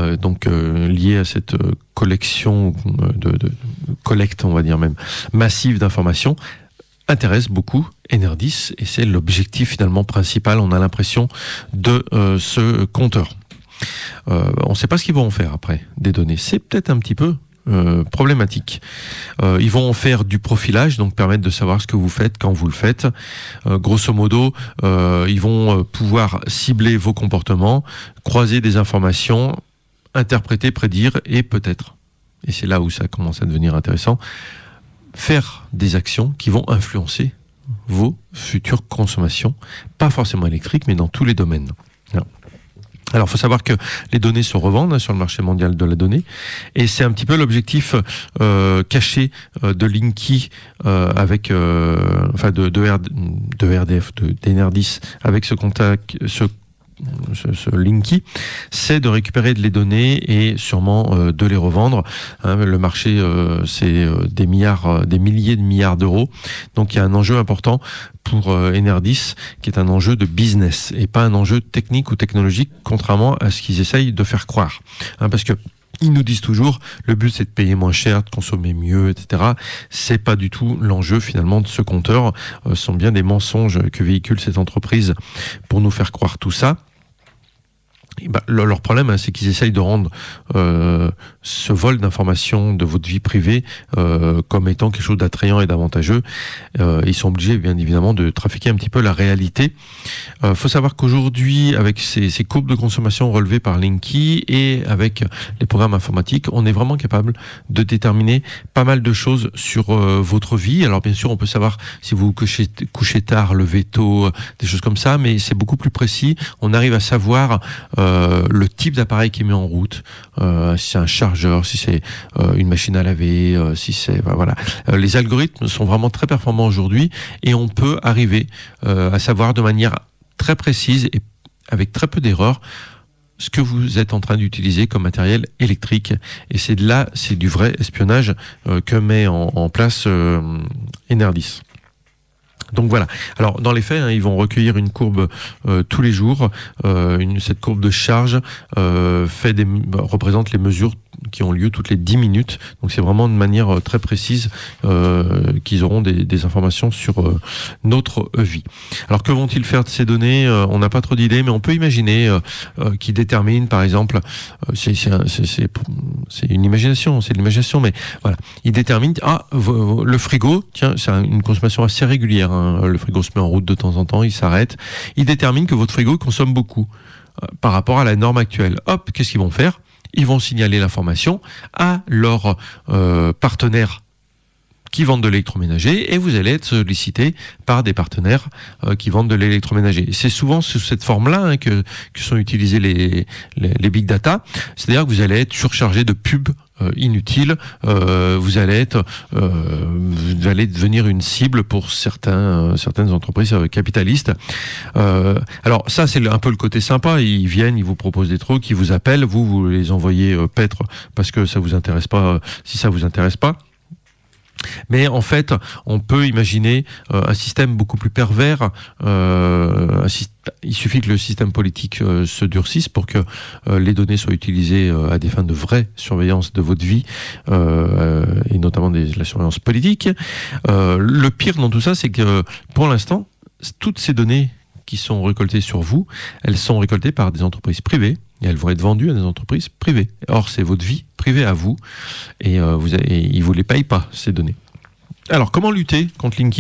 lié à cette collection de collecte, on va dire même, massive d'informations, intéresse beaucoup Enerdis, et c'est l'objectif finalement principal, on a l'impression, de ce compteur. On ne sait pas ce qu'ils vont en faire après des données. C'est peut-être un petit peu problématique. Ils vont en faire du profilage, donc permettre de savoir ce que vous faites quand vous le faites. Grosso modo, ils vont pouvoir cibler vos comportements, croiser des informations, interpréter, prédire et peut-être, et c'est là où ça commence à devenir intéressant, faire des actions qui vont influencer vos futures consommations, pas forcément électriques, mais dans tous les domaines. Alors, il faut savoir que les données se revendent sur le marché mondial de la donnée, et c'est un petit peu l'objectif caché de Linky avec, d'Enerdis avec ce Linky, c'est de récupérer les données et sûrement de les revendre. Le marché, c'est des milliers de milliards d'euros. Donc il y a un enjeu important pour Enerdis, qui est un enjeu de business et pas un enjeu technique ou technologique, contrairement à ce qu'ils essayent de faire croire. Parce que ils nous disent toujours, le but c'est de payer moins cher, de consommer mieux, etc. C'est pas du tout l'enjeu finalement de ce compteur. Ce sont bien des mensonges que véhicule cette entreprise pour nous faire croire tout ça. Leur problème, c'est qu'ils essayent de rendre ce vol d'informations de votre vie privée comme étant quelque chose d'attrayant et d'avantageux. Ils sont obligés, bien évidemment, de trafiquer un petit peu la réalité. Faut savoir qu'aujourd'hui, avec ces courbes de consommation relevées par Linky et avec les programmes informatiques, on est vraiment capable de déterminer pas mal de choses sur votre vie. Alors bien sûr, on peut savoir si vous couchez tard, levez tôt, des choses comme ça, mais c'est beaucoup plus précis. On arrive à savoir le type d'appareil qui est mis en route, si c'est un chargeur, si c'est une machine à laver, si c'est voilà. Les algorithmes sont vraiment très performants aujourd'hui et on peut arriver à savoir de manière très précise et avec très peu d'erreurs ce que vous êtes en train d'utiliser comme matériel électrique. Et c'est du vrai espionnage que met en place Enerdis. Donc voilà. Alors dans les faits, ils vont recueillir une courbe tous les jours. Cette courbe de charge représente les mesures qui ont lieu toutes les 10 minutes. Donc c'est vraiment de manière très précise qu'ils auront des informations sur notre vie. Alors que vont-ils faire de ces données ? On n'a pas trop d'idées, mais on peut imaginer qu'ils déterminent, par exemple, c'est une imagination, c'est de l'imagination, mais voilà, ils déterminent le frigo, tiens, c'est une consommation assez régulière. Le frigo se met en route de temps en temps, il s'arrête. Ils déterminent que votre frigo consomme beaucoup par rapport à la norme actuelle. Hop, qu'est-ce qu'ils vont faire ? Ils vont signaler l'information à leurs partenaires qui vendent de l'électroménager et vous allez être sollicité par des partenaires qui vendent de l'électroménager. Et c'est souvent sous cette forme-là que sont utilisés les big data, c'est-à-dire que vous allez être surchargé de pubs inutiles, vous allez devenir une cible pour certaines entreprises capitalistes. Alors ça c'est un peu le côté sympa, ils viennent, ils vous proposent des trucs, ils vous appellent, vous les envoyez paître parce que ça vous intéresse pas, si ça vous intéresse pas. Mais en fait, on peut imaginer un système beaucoup plus pervers. Il suffit que le système politique se durcisse pour que les données soient utilisées à des fins de vraie surveillance de votre vie, et notamment de la surveillance politique. Le pire dans tout ça, c'est que pour l'instant, toutes ces données qui sont récoltées sur vous, elles sont récoltées par des entreprises privées. Et elles vont être vendues à des entreprises privées. Or, c'est votre vie privée à vous, et ils ne vous les payent pas, ces données. Alors, comment lutter contre Linky ?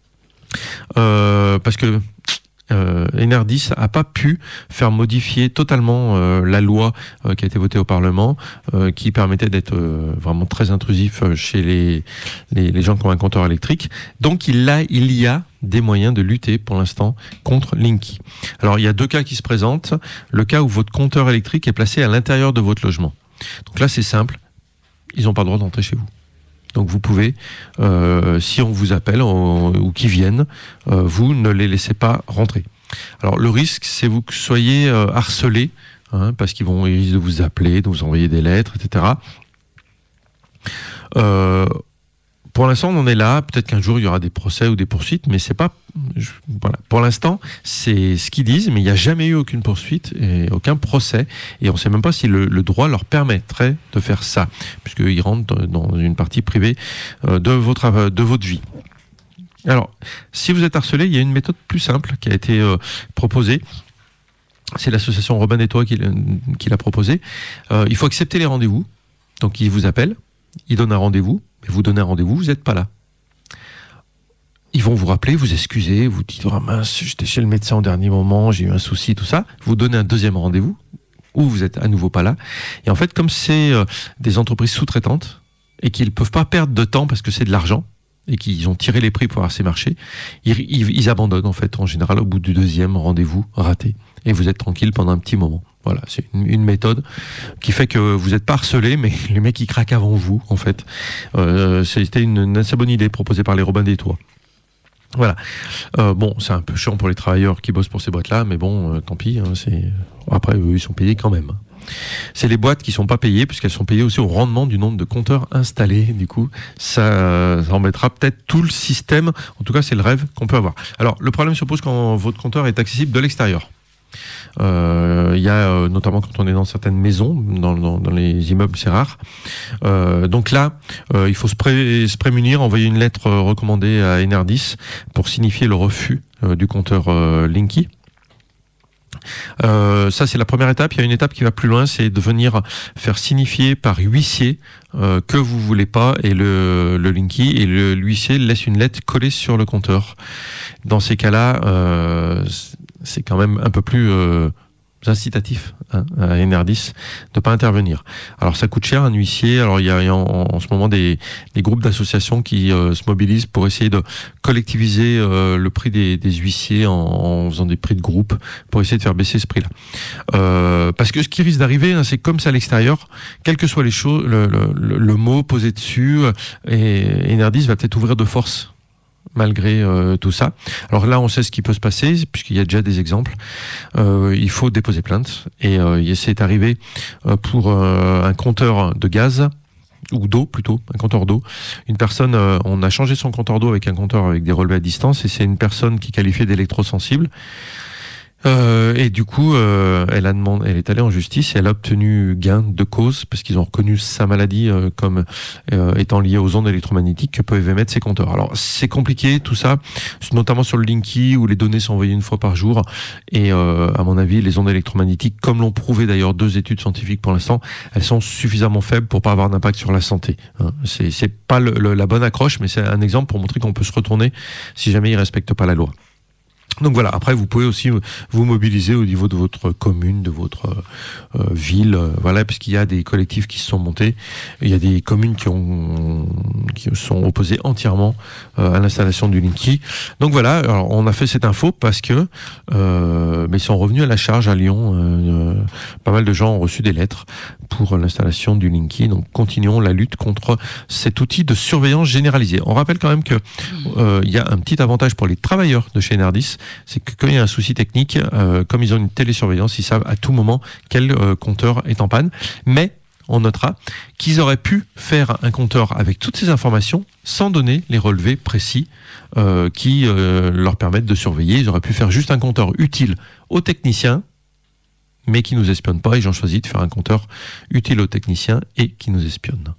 Parce que Enerdis n'a pas pu faire modifier totalement la loi qui a été votée au Parlement, qui permettait d'être vraiment très intrusif chez les gens qui ont un compteur électrique. Donc il y a des moyens de lutter pour l'instant contre Linky. Alors il y a deux cas qui se présentent. Le cas où votre compteur électrique est placé à l'intérieur de votre logement. Donc là c'est simple, ils n'ont pas le droit d'entrer chez vous. Donc vous pouvez, si on vous appelle ou qu'ils viennent, vous ne les laissez pas rentrer. Alors le risque, c'est que vous soyez harcelé, parce qu'ils risquent de vous appeler, de vous envoyer des lettres, etc. Pour l'instant, on en est là. Peut-être qu'un jour, il y aura des procès ou des poursuites, mais c'est pas... Voilà. Pour l'instant, c'est ce qu'ils disent, mais il n'y a jamais eu aucune poursuite et aucun procès. Et on ne sait même pas si le droit leur permettrait de faire ça, puisqu'ils rentrent dans une partie privée de votre vie. Alors, si vous êtes harcelé, il y a une méthode plus simple qui a été proposée. C'est l'association Robin des Toits qui l'a proposée. Il faut accepter les rendez-vous. Donc, ils vous appellent, ils donnent un rendez-vous. Mais vous donnez un rendez-vous, vous n'êtes pas là. Ils vont vous rappeler, vous excuser, vous dites « Oh mince, j'étais chez le médecin au dernier moment, j'ai eu un souci, tout ça ». Vous donnez un deuxième rendez-vous, où vous êtes à nouveau pas là. Et en fait, comme c'est des entreprises sous-traitantes, et qu'ils ne peuvent pas perdre de temps parce que c'est de l'argent, et qu'ils ont tiré les prix pour avoir ces marchés, ils abandonnent en fait, en général, au bout du deuxième rendez-vous raté. Et vous êtes tranquille pendant un petit moment. Voilà, c'est une méthode qui fait que vous n'êtes pas harcelé, mais les mecs ils craquent avant vous, en fait. C'était une assez bonne idée proposée par les Robins des Toits. Voilà. Bon, c'est un peu chiant pour les travailleurs qui bossent pour ces boîtes-là, mais bon, tant pis. Hein, après, eux, ils sont payés quand même. C'est les boîtes qui sont pas payées, puisqu'elles sont payées aussi au rendement du nombre de compteurs installés. Du coup, ça embêtera peut-être tout le système. En tout cas, c'est le rêve qu'on peut avoir. Alors, le problème se pose quand votre compteur est accessible de l'extérieur. Il y a notamment quand on est dans certaines maisons, dans les immeubles, c'est rare. Donc là, il faut se prémunir, envoyer une lettre recommandée à Enerdis pour signifier le refus du compteur Linky. Ça c'est la première étape. Il y a une étape qui va plus loin, c'est de venir faire signifier par huissier que vous voulez pas et le Linky, et l'huissier laisse une lettre collée sur le compteur. Dans ces cas-là, c'est quand même un peu plus incitatif à Enerdis de pas intervenir. Alors ça coûte cher un huissier. Alors il y a en ce moment des groupes d'associations qui se mobilisent pour essayer de collectiviser le prix des huissiers en faisant des prix de groupe pour essayer de faire baisser ce prix-là. Parce que ce qui risque d'arriver, c'est comme ça à l'extérieur, quelles que soient les choses, le mot posé dessus, et Enerdis va peut-être ouvrir de force malgré tout ça. Alors là, on sait ce qui peut se passer, puisqu'il y a déjà des exemples. Il faut déposer plainte, et c'est arrivé pour un compteur de gaz, ou d'eau plutôt, un compteur d'eau. Une personne, on a changé son compteur d'eau avec un compteur avec des relevés à distance, et c'est une personne qui qualifiait d'électrosensible. Et du coup, elle est allée en justice et elle a obtenu gain de cause parce qu'ils ont reconnu sa maladie comme étant liée aux ondes électromagnétiques que peuvent émettre ces compteurs. Alors c'est compliqué tout ça, notamment sur le Linky où les données sont envoyées une fois par jour, et à mon avis les ondes électromagnétiques, comme l'ont prouvé d'ailleurs 2 études scientifiques pour l'instant, elles sont suffisamment faibles pour pas avoir d'impact sur la santé. C'est pas la bonne accroche, mais c'est un exemple pour montrer qu'on peut se retourner si jamais ils respectent pas la loi. Donc voilà, après vous pouvez aussi vous mobiliser au niveau de votre commune, de votre ville, voilà, puisqu'il y a des collectifs qui se sont montés. Il y a des communes qui sont opposées entièrement à l'installation du Linky. Donc voilà, alors on a fait cette info parce que mais ils sont revenus à la charge à Lyon. Pas mal de gens ont reçu des lettres pour l'installation du Linky. Donc continuons la lutte contre cet outil de surveillance généralisée. On rappelle quand même que il y a un petit avantage pour les travailleurs de chez Enerdis, c'est que quand il y a un souci technique, comme ils ont une télésurveillance, ils savent à tout moment quel compteur est en panne. Mais on notera qu'ils auraient pu faire un compteur avec toutes ces informations sans donner les relevés précis qui leur permettent de surveiller. Ils auraient pu faire juste un compteur utile aux techniciens, mais qui nous espionne pas. Ils ont choisi de faire un compteur utile aux techniciens et qui nous espionne.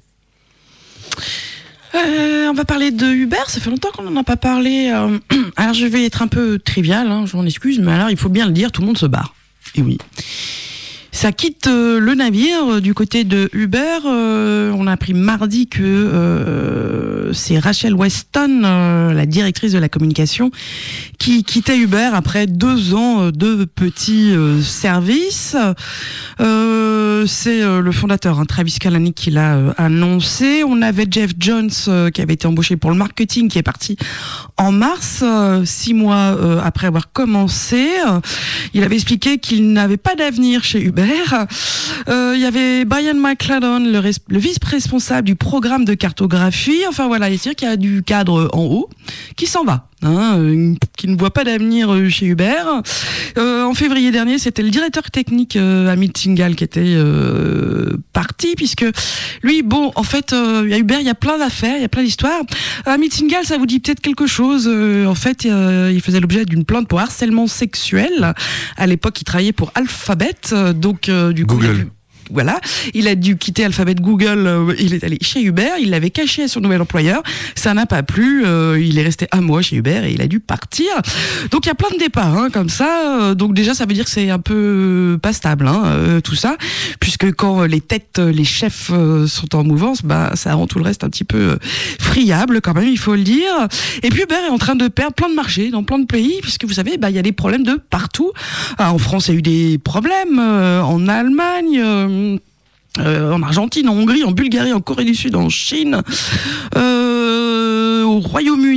On va parler de Uber, ça fait longtemps qu'on n'en a pas parlé. Alors je vais être un peu trivial, je m'en excuse, mais alors il faut bien le dire, tout le monde se barre. Et oui. Ça quitte le navire du côté de Uber. On a appris mardi que c'est Rachel Weston, la directrice de la communication, qui quittait Uber après 2 ans de petits services. C'est le fondateur, Travis Kalanick, qui l'a annoncé. On avait Jeff Jones qui avait été embauché pour le marketing, qui est parti en mars, 6 mois après avoir commencé. Il avait expliqué qu'il n'avait pas d'avenir chez Uber. Il y avait Brian McLaren, le vice-responsable du programme de cartographie. Enfin voilà, c'est-à-dire qu'il y a du cadre en haut qui s'en va. Qui ne voit pas d'avenir chez Uber. En février dernier, c'était le directeur technique Amit Singhal qui était parti, puisque lui, en fait, à Uber, il y a plein d'affaires, il y a plein d'histoires. Amit Singhal, ça vous dit peut-être quelque chose. En fait, il faisait l'objet d'une plainte pour harcèlement sexuel. À l'époque, il travaillait pour Alphabet, donc du coup, Google. Voilà, il a dû quitter Alphabet Google, il est allé chez Uber, il l'avait caché à son nouvel employeur, ça n'a pas plu, il est resté 1 mois chez Uber et il a dû partir. Donc il y a plein de départs comme ça, donc déjà ça veut dire que c'est un peu pas stable tout ça, puisque quand les têtes, les chefs sont en mouvance, ça rend tout le reste un petit peu friable quand même, il faut le dire. Et puis Uber est en train de perdre plein de marchés dans plein de pays, puisque vous savez, il y a des problèmes de partout. En France, il y a eu des problèmes, en Allemagne, en Argentine, en Hongrie, en Bulgarie, en Corée du Sud, en Chine, au Royaume-Uni,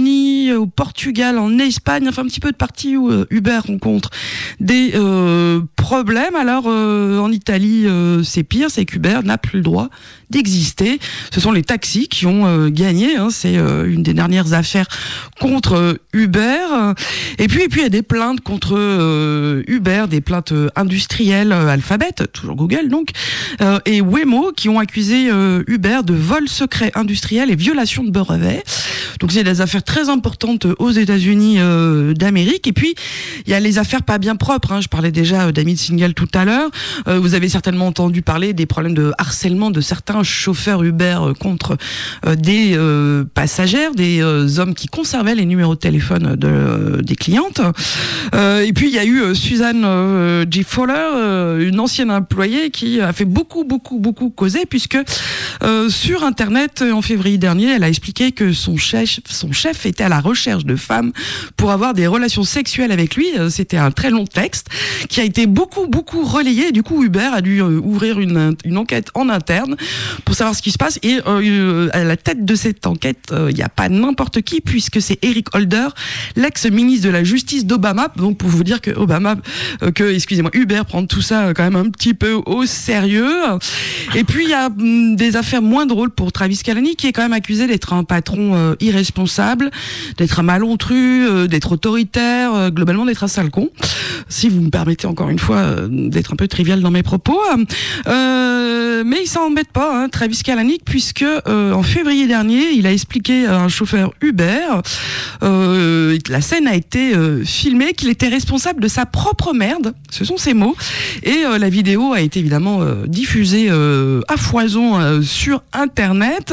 États-Unis, au Portugal, en Espagne, enfin un petit peu de parties où Uber rencontre des problèmes. Alors en Italie, c'est pire, c'est qu'Uber n'a plus le droit d'exister. Ce sont les taxis qui ont gagné. Hein, c'est une des dernières affaires contre Uber. Et puis il y a des plaintes contre Uber, des plaintes industrielles, Alphabet, toujours Google donc, et Waymo qui ont accusé Uber de vol secret industriel et violation de brevet. Donc c'est des affaires très importantes aux États-Unis d'Amérique. Et puis il y a les affaires pas bien propres. Hein. Je parlais déjà d'Amid Singhal tout à l'heure. Vous avez certainement entendu parler des problèmes de harcèlement de certains chauffeurs Uber contre des passagères, des hommes qui conservaient les numéros de téléphone des clientes. Et puis il y a eu Suzanne G. Fowler, une ancienne employée qui a fait beaucoup causer puisque sur Internet en février dernier, elle a expliqué que son chef était à la recherche de femmes pour avoir des relations sexuelles avec lui. C'était un très long texte qui a été beaucoup relayé. Du coup, Uber a dû ouvrir une enquête en interne pour savoir ce qui se passe. Et à la tête de cette enquête, il n'y a pas n'importe qui puisque c'est Eric Holder, l'ex-ministre de la Justice d'Obama. Donc pour vous dire que Uber prend tout ça quand même un petit peu au sérieux. Et puis il y a des affaires moins drôles pour Travis Kalanick qui est quand même accusé d'être un patron irresponsable, d'être un malotru, d'être autoritaire, globalement d'être un sale con. Si vous me permettez encore une fois d'être un peu trivial dans mes propos. Mais il s'en embête pas, hein, Travis Kalanick, puisque en février dernier, il a expliqué à un chauffeur Uber, la scène a été filmée, qu'il était responsable de sa propre merde, ce sont ses mots, et la vidéo a été évidemment diffusée à foison sur Internet.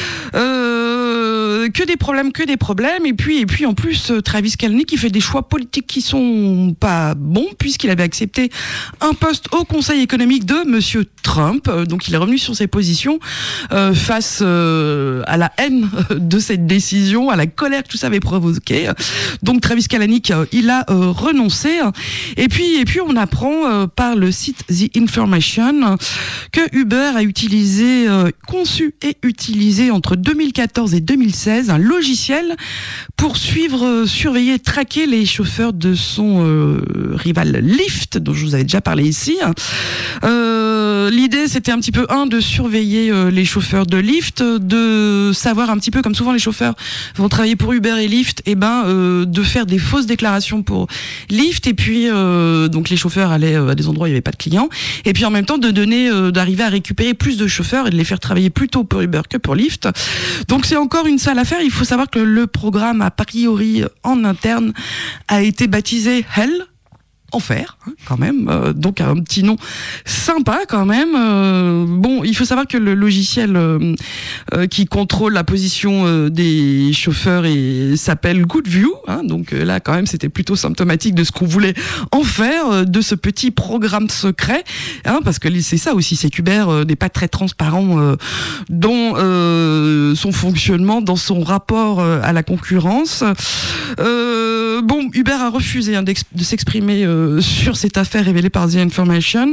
Que des problèmes, et puis en plus Travis Kalanick, il fait des choix politiques qui sont pas bons puisqu'il avait accepté un poste au Conseil économique de Monsieur Trump, donc il est revenu sur ses positions face à la haine de cette décision, à la colère que tout ça avait provoqué. Donc Travis Kalanick, il a renoncé, et puis on apprend par le site The Information que Uber a conçu et utilisé entre 2014 et 2016 un logiciel pour suivre, surveiller, traquer les chauffeurs de son rival Lyft, dont je vous avais déjà parlé ici. L'idée, c'était un petit peu de surveiller les chauffeurs de Lyft, de savoir un petit peu, comme souvent les chauffeurs vont travailler pour Uber et Lyft, de faire des fausses déclarations pour Lyft, et puis donc les chauffeurs allaient à des endroits où il n'y avait pas de clients, et puis en même temps d'arriver à récupérer plus de chauffeurs et de les faire travailler plutôt pour Uber que pour Lyft. Donc c'est encore une sale affaire. Il faut savoir que le programme, a priori en interne, a été baptisé Hell, Enfer, hein, quand même, donc un petit nom sympa quand même. Bon, il faut savoir que le logiciel qui contrôle la position des chauffeurs s'appelle GoodView, hein, donc là quand même c'était plutôt symptomatique de ce qu'on voulait en faire, de ce petit programme secret, hein, parce que c'est ça aussi, c'est qu'Uber n'est pas très transparent dans son fonctionnement, dans son rapport à la concurrence. Bon, Uber a refusé de s'exprimer sur cette affaire révélée par The Information.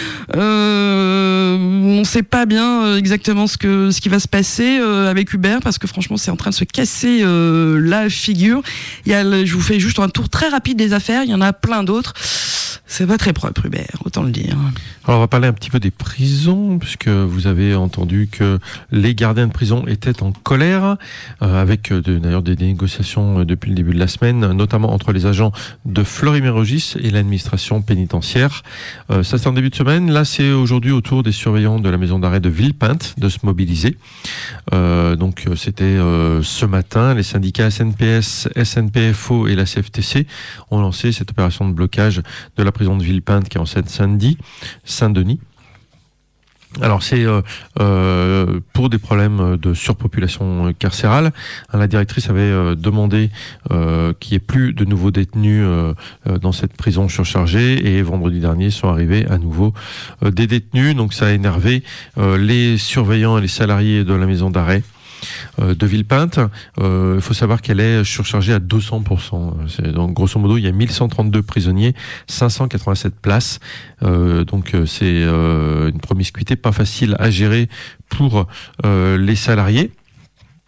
On ne sait pas bien exactement ce qui va se passer avec Uber, parce que franchement c'est en train de se casser la figure. Je vous fais juste un tour très rapide des affaires, il y en a plein d'autres. C'est pas très propre Uber, autant le dire. Alors on va parler un petit peu des prisons, puisque vous avez entendu que les gardiens de prison étaient en colère, avec d'ailleurs des négociations depuis le début de la semaine, notamment entre les agents de Fleury-Mérogis et l'administration pénitentiaire. Ça c'est en début de semaine. Là c'est aujourd'hui au tour des surveillants de la maison d'arrêt de Villepinte de se mobiliser. Donc c'était ce matin. Les syndicats SNPS, SNPFO et la CFTC ont lancé cette opération de blocage de la prison de Villepinte qui est en Saint-Denis. Alors c'est pour des problèmes de surpopulation carcérale. La directrice avait demandé qu'il n'y ait plus de nouveaux détenus dans cette prison surchargée, et vendredi dernier sont arrivés à nouveau des détenus. Donc ça a énervé les surveillants et les salariés de la maison d'arrêt de Villepinte. Il faut savoir qu'elle est surchargée à 200%. Donc grosso modo, il y a 1132 prisonniers, 587 places. Donc c'est une promiscuité pas facile à gérer pour les salariés.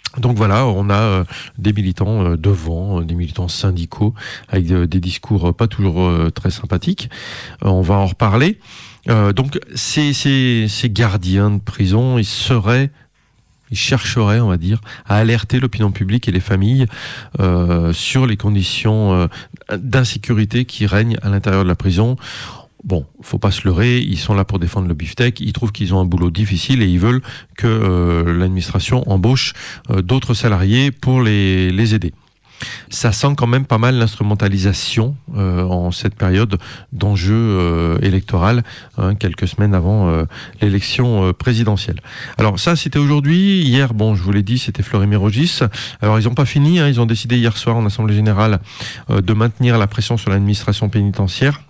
Donc voilà, on a des militants devant, des militants syndicaux, avec des discours pas toujours très sympathiques. On va en reparler. Donc ces gardiens de prison, ils chercheraient, on va dire, à alerter l'opinion publique et les familles sur les conditions d'insécurité qui règnent à l'intérieur de la prison. Bon, faut pas se leurrer, ils sont là pour défendre le beefsteak, ils trouvent qu'ils ont un boulot difficile et ils veulent que l'administration embauche d'autres salariés pour les aider. Ça sent quand même pas mal l'instrumentalisation en cette période d'enjeu électoral, quelques semaines avant l'élection présidentielle. Alors ça, c'était aujourd'hui. Hier, bon, je vous l'ai dit, c'était Fleury-Mérogis. Alors ils n'ont pas fini, ils ont décidé hier soir en Assemblée Générale de maintenir la pression sur l'administration pénitentiaire.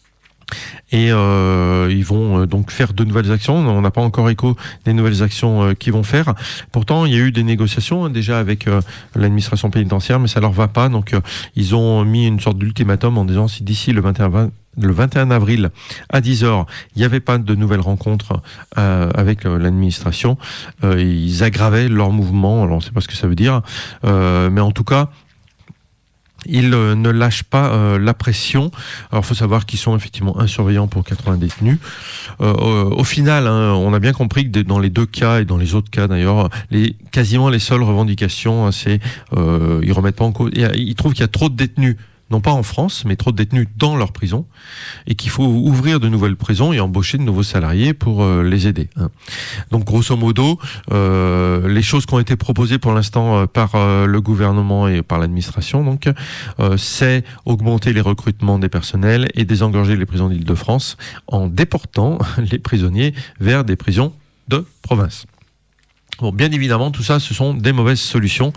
Et ils vont donc faire de nouvelles actions. On n'a pas encore écho des nouvelles actions qu'ils vont faire. Pourtant, il y a eu des négociations déjà avec l'administration pénitentiaire, mais ça leur va pas. Donc, ils ont mis une sorte d'ultimatum en disant si d'ici le 21 avril à 10h, il n'y avait pas de nouvelles rencontres avec l'administration, ils aggravaient leur mouvement. Alors, on ne sait pas ce que ça veut dire, mais en tout cas, ils ne lâchent pas la pression. Alors, il faut savoir qu'ils sont effectivement un surveillant pour 80 détenus. Au final, on a bien compris que dans les deux cas et dans les autres cas d'ailleurs, quasiment les seules revendications, c'est ils remettent pas en cause. Ils trouvent qu'il y a trop de détenus. Non pas en France, mais trop de détenus dans leur prison, et qu'il faut ouvrir de nouvelles prisons et embaucher de nouveaux salariés pour les aider. Donc grosso modo, les choses qui ont été proposées pour l'instant par le gouvernement et par l'administration, donc, c'est augmenter les recrutements des personnels et désengorger les prisons d'Île-de-France en déportant les prisonniers vers des prisons de province. Bon, bien évidemment, tout ça, ce sont des mauvaises solutions.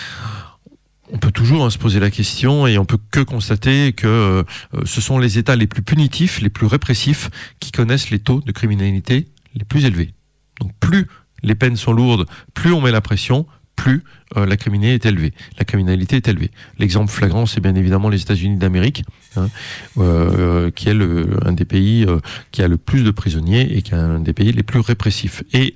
On peut toujours se poser la question et on peut que constater que ce sont les États les plus punitifs, les plus répressifs qui connaissent les taux de criminalité les plus élevés. Donc plus les peines sont lourdes, plus on met la pression, plus la criminalité est élevée. L'exemple flagrant, c'est bien évidemment les États-Unis d'Amérique, qui est un des pays qui a le plus de prisonniers et qui est un des pays les plus répressifs. Et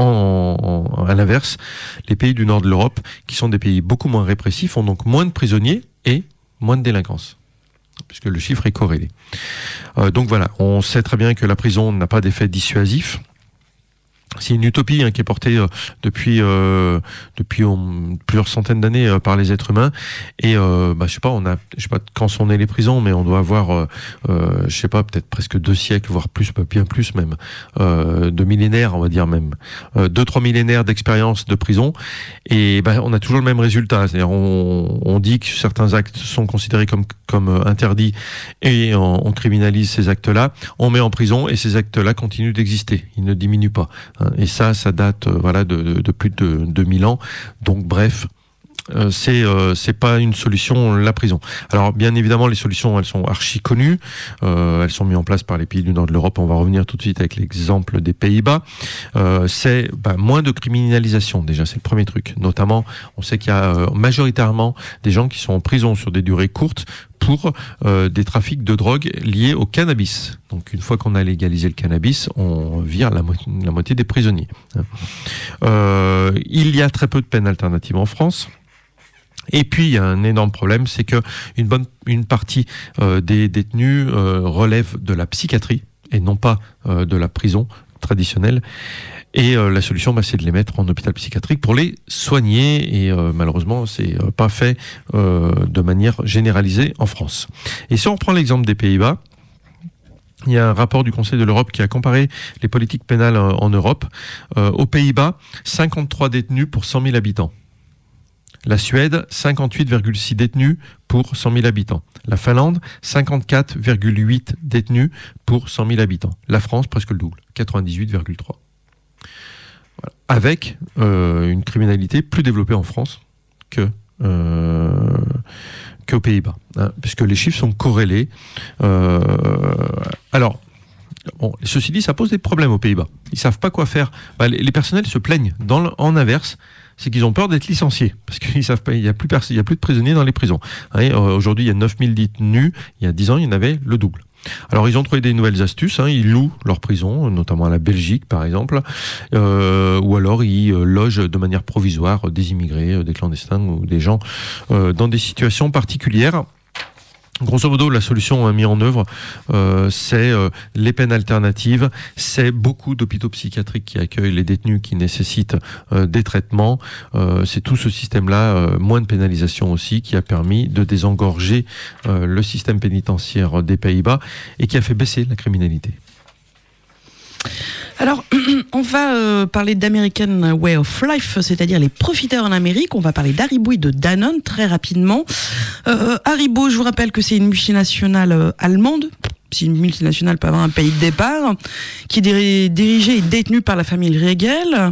à l'inverse, les pays du nord de l'Europe, qui sont des pays beaucoup moins répressifs, ont donc moins de prisonniers et moins de délinquance, puisque le chiffre est corrélé. Donc voilà, on sait très bien que la prison n'a pas d'effet dissuasif. C'est une utopie qui est portée depuis plusieurs centaines d'années par les êtres humains. Et je sais pas quand sont nées les prisons, mais on doit avoir peut-être presque 2 siècles, voire plus, bien plus même, 2 millénaires, on va dire même, 2-3 millénaires d'expérience de prison. Et on a toujours le même résultat. C'est-à-dire on dit que certains actes sont considérés comme interdits et on criminalise ces actes-là. On met en prison et ces actes-là continuent d'exister. Ils ne diminuent pas. Et ça date de plus de 2000 ans. Donc bref, c'est pas une solution, la prison. Alors bien évidemment, les solutions, elles sont archi connues. Elles sont mises en place par les pays du nord de l'Europe. On va revenir tout de suite avec l'exemple des Pays-Bas. C'est moins de criminalisation, déjà, c'est le premier truc. Notamment, on sait qu'il y a majoritairement des gens qui sont en prison sur des durées courtes pour des trafics de drogue liés au cannabis. Donc une fois qu'on a légalisé le cannabis, on vire la moitié des prisonniers. Il y a très peu de peines alternatives en France. Et puis il y a un énorme problème, c'est que une partie des détenus relève de la psychiatrie et non pas de la prison traditionnelle. Et la solution, c'est de les mettre en hôpital psychiatrique pour les soigner. Et malheureusement, c'est pas fait de manière généralisée en France. Et si on reprend l'exemple des Pays-Bas, il y a un rapport du Conseil de l'Europe qui a comparé les politiques pénales en Europe. Aux Pays-Bas, 53 détenus pour 100 000 habitants. La Suède, 58,6 détenus pour 100 000 habitants. La Finlande, 54,8 détenus pour 100 000 habitants. La France, presque le double, 98,3. Voilà. Avec une criminalité plus développée en France qu'aux Pays-Bas, puisque les chiffres sont corrélés. Alors, ceci dit, ça pose des problèmes aux Pays-Bas. Ils savent pas quoi faire. Les personnels se plaignent. En inverse, c'est qu'ils ont peur d'être licenciés, parce qu'ils savent pas, il y a plus de prisonniers dans les prisons. Aujourd'hui, il y a 9000 détenus. Il y a 10 ans, il y en avait le double. Alors, ils ont trouvé des nouvelles astuces. Ils louent leur prison, notamment à la Belgique, par exemple, ou alors ils logent de manière provisoire des immigrés, des clandestins ou des gens dans des situations particulières. Grosso modo, la solution mise en œuvre, c'est les peines alternatives, c'est beaucoup d'hôpitaux psychiatriques qui accueillent les détenus qui nécessitent des traitements. C'est tout ce système-là, moins de pénalisation aussi, qui a permis de désengorger le système pénitentiaire des Pays-Bas et qui a fait baisser la criminalité. Alors, on va parler d'American Way of Life, c'est-à-dire les profiteurs en Amérique. On va parler d'Haribo et de Danone très rapidement. Haribo, je vous rappelle que c'est une multinationale allemande. C'est une multinationale, pas un pays de départ, qui est dirigée et détenue par la famille Riegel.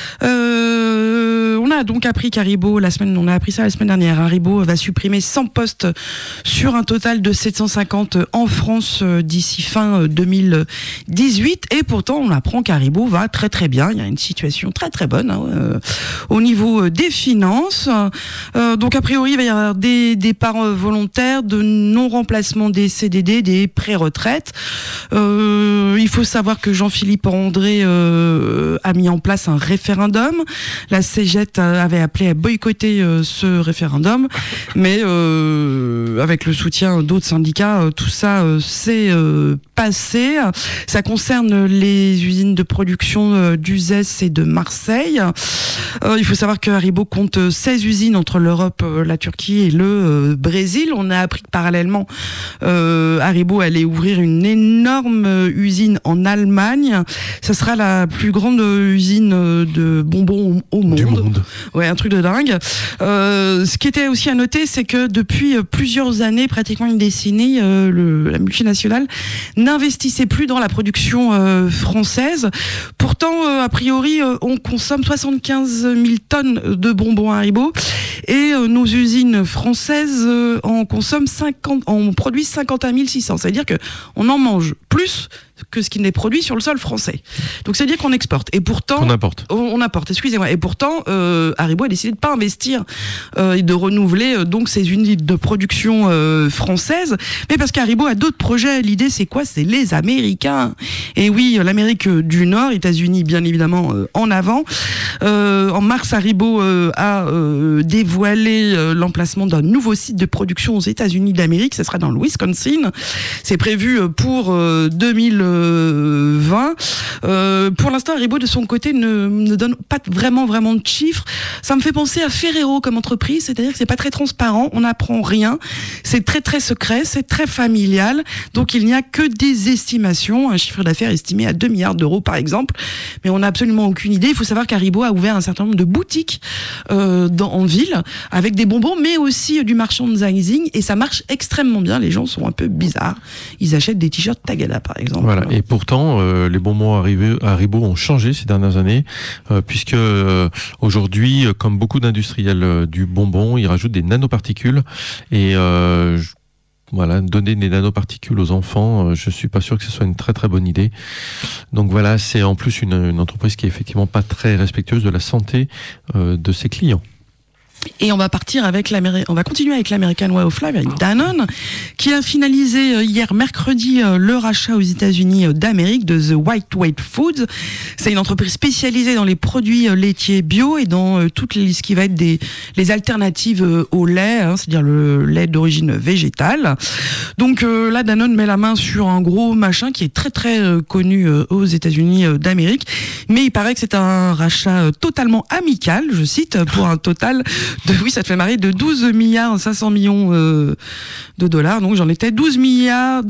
On a donc appris qu'Haribo, on a appris ça la semaine dernière, Haribo va supprimer 100 postes sur un total de 750 en France d'ici fin 2018. Et pourtant, on apprend qu'Haribo va très très bien. Il y a une situation très très bonne au niveau des finances. Donc a priori, il va y avoir des départs volontaires, de non-remplacement des CDD, des pré-retraites. Il faut savoir que Jean-Philippe André a mis en place un référendum. La CGT avait appelé à boycotter ce référendum, mais avec le soutien d'autres syndicats, tout ça s'est passé. Ça concerne les usines de production d'Uzès et de Marseille. Il faut savoir que Haribo compte 16 usines entre l'Europe, la Turquie et le Brésil. On a appris que parallèlement, Haribo allait ouvrir une énorme usine en Allemagne. Ça sera la plus grande usine de bonbons au monde. Du monde. Ouais, un truc de dingue. Ce qui était aussi à noter, c'est que depuis plusieurs années, pratiquement une décennie, la multinationale n'investissait plus dans la production française. Pourtant, a priori, on consomme 75 000 tonnes de bonbons Haribo et nos usines françaises en produisent 51 600. C'est-à-dire que on en mange plus que ce qui n'est produit sur le sol français. Donc c'est-à-dire qu'on exporte. Et pourtant... On importe. On importe, excusez-moi. Et pourtant, Haribo a décidé de ne pas investir et de renouveler donc ces unités de production françaises. Mais parce qu'Haribo a d'autres projets. L'idée, c'est quoi ? C'est les Américains. Et oui, l'Amérique du Nord, États-Unis, bien évidemment, en avant. En mars, Haribo a dévoilé l'emplacement d'un nouveau site de production aux États-Unis d'Amérique. Ça sera dans le Wisconsin. C'est prévu pour 2020. Pour l'instant, Haribo de son côté ne donne pas vraiment de chiffres. Ça me fait penser à Ferrero comme entreprise, c'est-à-dire que c'est pas très transparent, on n'apprend rien, c'est très très secret, c'est très familial, donc il n'y a que des estimations, un chiffre d'affaires estimé à 2 milliards d'euros par exemple, mais on n'a absolument aucune idée. Il faut savoir qu'Haribo a ouvert un certain nombre de boutiques en ville avec des bonbons, mais aussi du merchandising, et ça marche extrêmement bien. Les gens sont un peu bizarres, ils achètent des t-shirts Tagada par exemple. Voilà. Et pourtant, les bonbons Haribo ont changé ces dernières années, puisque aujourd'hui, comme beaucoup d'industriels du bonbon, ils rajoutent des nanoparticules. Et voilà, donner des nanoparticules aux enfants, je suis pas sûr que ce soit une très très bonne idée. Donc voilà, c'est en plus une entreprise qui est effectivement pas très respectueuse de la santé de ses clients. Et on va continuer avec l'American Way of Life, avec Danone, qui a finalisé hier mercredi le rachat aux États-Unis d'Amérique de The White Whale Foods. C'est une entreprise spécialisée dans les produits laitiers bio et dans ce qui va être les alternatives au lait, c'est-à-dire le lait d'origine végétale. Donc là, Danone met la main sur un gros machin qui est très très connu aux États-Unis d'Amérique. Mais il paraît que c'est un rachat totalement amical, je cite, pour un total ça te fait marrer, de 12 milliards 500 millions de dollars. Donc j'en étais 12 milliards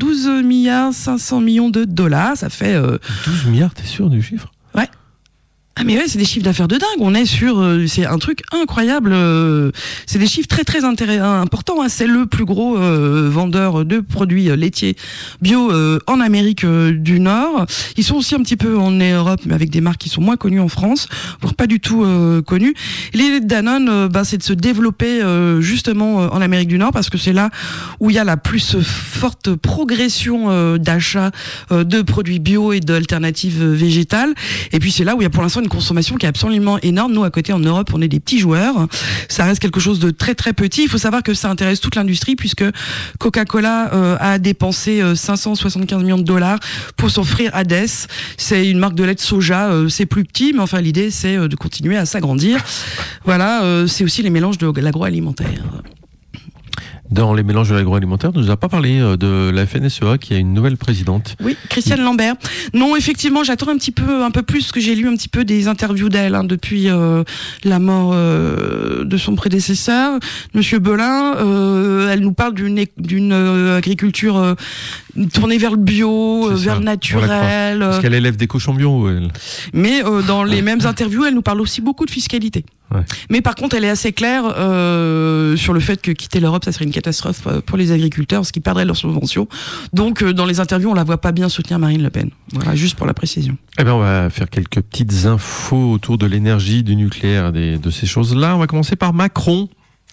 500 millions de dollars. Ça fait 12 milliards, t'es sûr du chiffre ? Ouais. Ah mais ouais, c'est des chiffres d'affaires de dingue. On est sur, c'est un truc incroyable. C'est des chiffres très très importants. C'est le plus gros vendeur de produits laitiers bio en Amérique du Nord. Ils sont aussi un petit peu en Europe, mais avec des marques qui sont moins connues en France, voire pas du tout connues. L'idée de Danone, c'est de se développer justement en Amérique du Nord, parce que c'est là où il y a la plus forte progression d'achat de produits bio et d'alternatives végétales. Et puis c'est là où il y a pour l'instant une consommation qui est absolument énorme. Nous, à côté, en Europe, on est des petits joueurs. Ça reste quelque chose de très très petit. Il faut savoir que ça intéresse toute l'industrie puisque Coca-Cola a dépensé 575 millions de dollars pour s'offrir Hades. C'est une marque de lait de soja. C'est plus petit, mais enfin l'idée c'est de continuer à s'agrandir. Voilà, c'est aussi les mélanges de l'agroalimentaire. Dans les mélanges de l'agroalimentaire, on ne nous a pas parlé de la FNSEA qui a une nouvelle présidente. Oui, Christiane Lambert. Non, effectivement, j'attends un peu plus, parce que j'ai lu un petit peu des interviews d'elle depuis la mort de son prédécesseur, Monsieur Belin. Elle nous parle d'une agriculture tournée vers le bio, vers le naturel. Parce qu'elle élève des cochons bio. Elle. Mais dans les mêmes interviews, elle nous parle aussi beaucoup de fiscalité. Ouais. Mais par contre, elle est assez claire sur le fait que quitter l'Europe, ça serait une catastrophe pour les agriculteurs, parce qu'ils perdraient leurs subventions. Donc, dans les interviews, on la voit pas bien soutenir Marine Le Pen. Voilà, juste pour la précision. Eh bien, on va faire quelques petites infos autour de l'énergie, du nucléaire, de ces choses-là. On va commencer par Macron.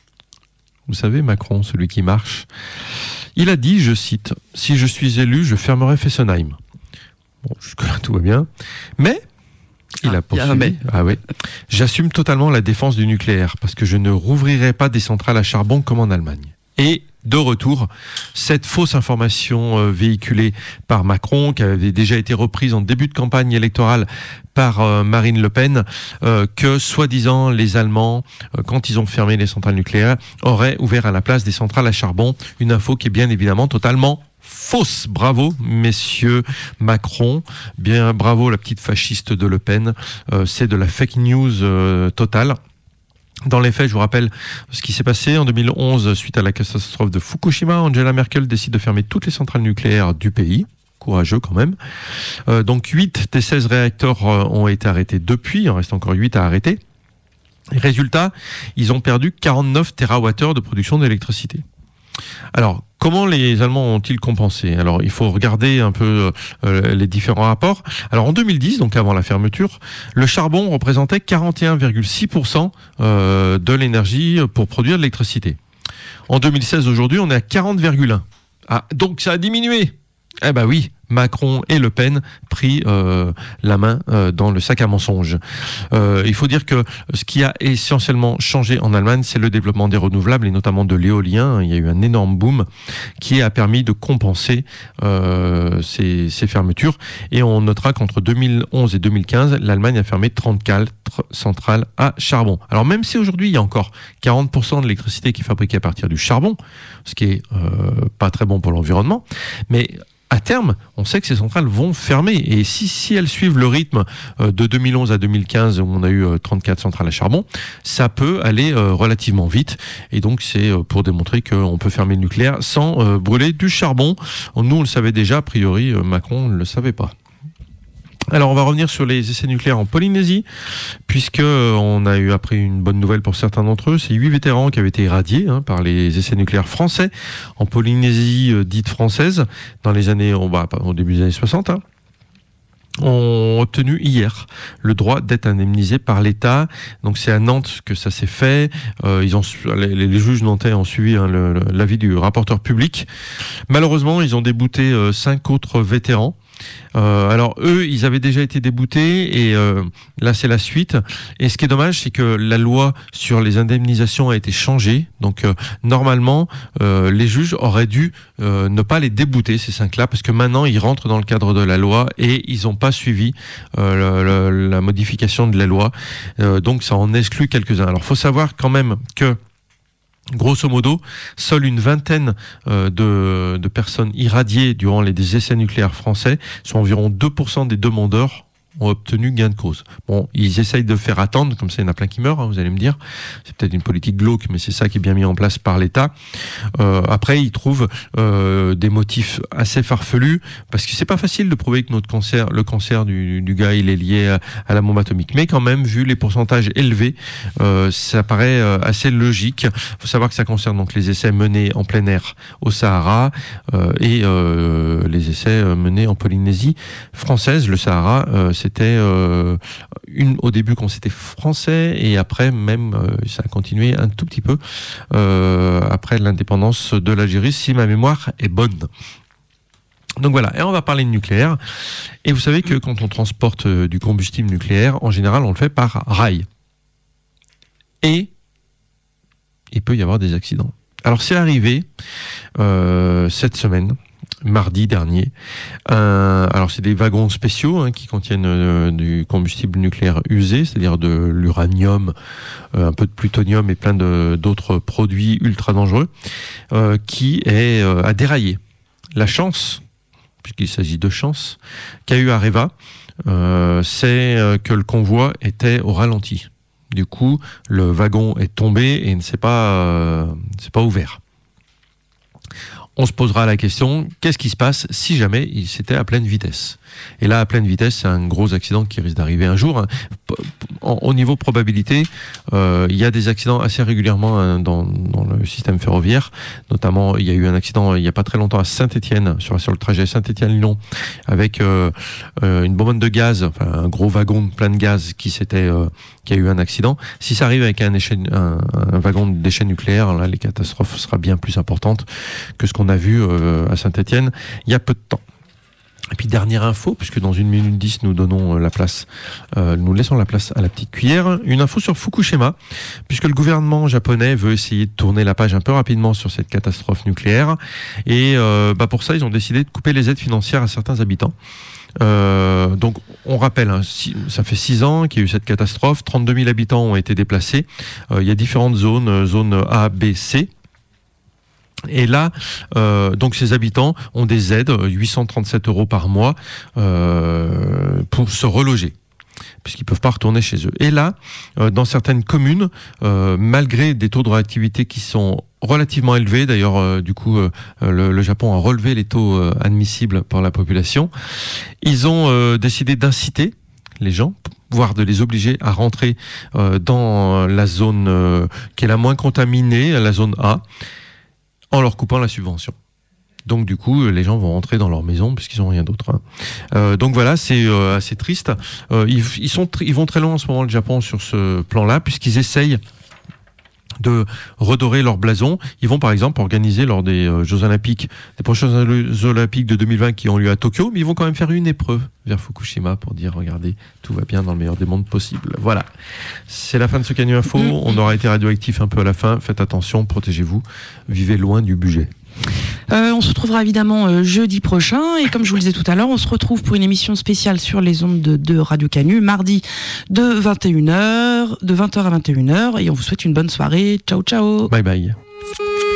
Vous savez, Macron, celui qui marche. Il a dit, je cite, « Si je suis élu, je fermerai Fessenheim. » Bon, jusque-là, tout va bien. Mais... il a poursuivi. Ah oui. J'assume totalement la défense du nucléaire parce que je ne rouvrirai pas des centrales à charbon comme en Allemagne. Et de retour, cette fausse information véhiculée par Macron, qui avait déjà été reprise en début de campagne électorale par Marine Le Pen, que soi-disant les Allemands, quand ils ont fermé les centrales nucléaires, auraient ouvert à la place des centrales à charbon. Une info qui est bien évidemment totalement fausse. Bravo, messieurs Macron. Bien, bravo la petite fasciste de Le Pen. C'est de la fake news totale. Dans les faits, je vous rappelle ce qui s'est passé en 2011 suite à la catastrophe de Fukushima. Angela Merkel décide de fermer toutes les centrales nucléaires du pays. Courageux quand même. Donc 8 des 16 réacteurs ont été arrêtés depuis. Il en reste encore 8 à arrêter. Et résultat, ils ont perdu 49 TWh de production d'électricité. Alors, comment les Allemands ont-ils compensé ? Alors, il faut regarder un peu les différents rapports. Alors, en 2010, donc avant la fermeture, le charbon représentait 41,6% de l'énergie pour produire de l'électricité. En 2016, aujourd'hui, on est à 40,1%. Ah, donc ça a diminué. Eh ben oui, Macron et Le Pen pris la main dans le sac à mensonges. Il faut dire que ce qui a essentiellement changé en Allemagne, c'est le développement des renouvelables et notamment de l'éolien. Il y a eu un énorme boom qui a permis de compenser ces fermetures. Et on notera qu'entre 2011 et 2015, l'Allemagne a fermé 34 centrales à charbon. Alors même si aujourd'hui, il y a encore 40% de l'électricité qui est fabriquée à partir du charbon, ce qui est pas très bon pour l'environnement, mais à terme, on sait que ces centrales vont fermer. Et si elles suivent le rythme de 2011 à 2015, où on a eu 34 centrales à charbon, ça peut aller relativement vite. Et donc, c'est pour démontrer qu'on peut fermer le nucléaire sans brûler du charbon. Nous, on le savait déjà. A priori, Macron ne le savait pas. Alors, on va revenir sur les essais nucléaires en Polynésie, puisque on a eu après une bonne nouvelle pour certains d'entre eux. C'est 8 vétérans qui avaient été irradiés par les essais nucléaires français en Polynésie dite française dans les années, au début des années 60. Ont obtenu hier le droit d'être indemnisés par l'État. Donc c'est à Nantes que ça s'est fait. Les juges nantais ont suivi l'avis du rapporteur public. Malheureusement, ils ont débouté 5 autres vétérans. Alors eux, ils avaient déjà été déboutés et là c'est la suite. Et ce qui est dommage, c'est que la loi sur les indemnisations a été changée. Donc normalement, les juges auraient dû ne pas les débouter ces 5-là, parce que maintenant ils rentrent dans le cadre de la loi et ils n'ont pas suivi la modification de la loi. Donc ça en exclut quelques-uns. Alors faut savoir quand même que grosso modo, seule une vingtaine de personnes irradiées durant les essais nucléaires français, soit environ 2% des demandeurs, ont obtenu gain de cause. Bon, ils essayent de faire attendre, comme ça il y en a plein qui meurent, vous allez me dire. C'est peut-être une politique glauque, mais c'est ça qui est bien mis en place par l'État. Après, ils trouvent des motifs assez farfelus, parce que c'est pas facile de prouver que le cancer du gars, il est lié à la bombe atomique. Mais quand même, vu les pourcentages élevés, ça paraît assez logique. Il faut savoir que ça concerne donc les essais menés en plein air au Sahara et les essais menés en Polynésie française. Le Sahara, c'était au début quand c'était français, et après même ça a continué un tout petit peu après l'indépendance de l'Algérie, si ma mémoire est bonne. Donc voilà, et on va parler de nucléaire. Et vous savez que quand on transporte du combustible nucléaire, en général, on le fait par rail. Et il peut y avoir des accidents. Alors c'est arrivé cette semaine, mardi dernier. Alors c'est des wagons spéciaux qui contiennent du combustible nucléaire usé, c'est-à-dire de l'uranium, un peu de plutonium et plein d'autres produits ultra dangereux, qui a déraillé. La chance, puisqu'il s'agit de chance, qu'a eu Areva, c'est que le convoi était au ralenti. Du coup, le wagon est tombé et ne s'est pas ouvert. On se posera la question, qu'est-ce qui se passe si jamais il s'était à pleine vitesse ? Et là, à pleine vitesse, c'est un gros accident qui risque d'arriver un jour. Au niveau probabilité, il y a des accidents assez régulièrement dans le système ferroviaire. Notamment, il y a eu un accident il n'y a pas très longtemps à Saint-Étienne, sur le trajet Saint-Étienne-Lyon, avec une bonbonne de gaz, enfin un gros wagon plein de gaz qui a eu un accident. Si ça arrive avec un wagon de déchets nucléaires, là, les catastrophes seront bien plus importantes que ce qu'on a vu à Saint-Étienne il y a peu de temps. Et puis dernière info, puisque dans 1 minute 10 nous laissons la place à la petite cuillère, une info sur Fukushima, puisque le gouvernement japonais veut essayer de tourner la page un peu rapidement sur cette catastrophe nucléaire, et pour ça ils ont décidé de couper les aides financières à certains habitants. Donc on rappelle, ça fait 6 ans qu'il y a eu cette catastrophe, 32 000 habitants ont été déplacés, il y a différentes zones A, B, C. Et là, donc ces habitants ont des aides, 837 € par mois, pour se reloger, puisqu'ils ne peuvent pas retourner chez eux. Et là, dans certaines communes, malgré des taux de réactivité qui sont relativement élevés, d'ailleurs, le Japon a relevé les taux admissibles par la population, ils ont décidé d'inciter les gens, voire de les obliger à rentrer dans la zone qui est la moins contaminée, la zone A, en leur coupant la subvention. Donc du coup, les gens vont rentrer dans leur maison puisqu'ils n'ont rien d'autre. Donc voilà, c'est assez triste. Ils vont très loin en ce moment, le Japon, sur ce plan-là, puisqu'ils essayent de redorer leur blason. Ils vont par exemple organiser lors des Jeux Olympiques, des prochains Jeux Olympiques de 2020 qui ont lieu à Tokyo, mais ils vont quand même faire une épreuve vers Fukushima pour dire, regardez, tout va bien dans le meilleur des mondes possible. Voilà, c'est la fin de ce Canu Info. On aura été radioactif un peu à la fin. Faites attention, protégez-vous, vivez loin du budget. On se retrouvera évidemment jeudi prochain, et comme je vous le disais tout à l'heure, on se retrouve pour une émission spéciale sur les ondes de Radio Canu mardi de 20h à 21h, et on vous souhaite une bonne soirée. Ciao ciao. Bye bye.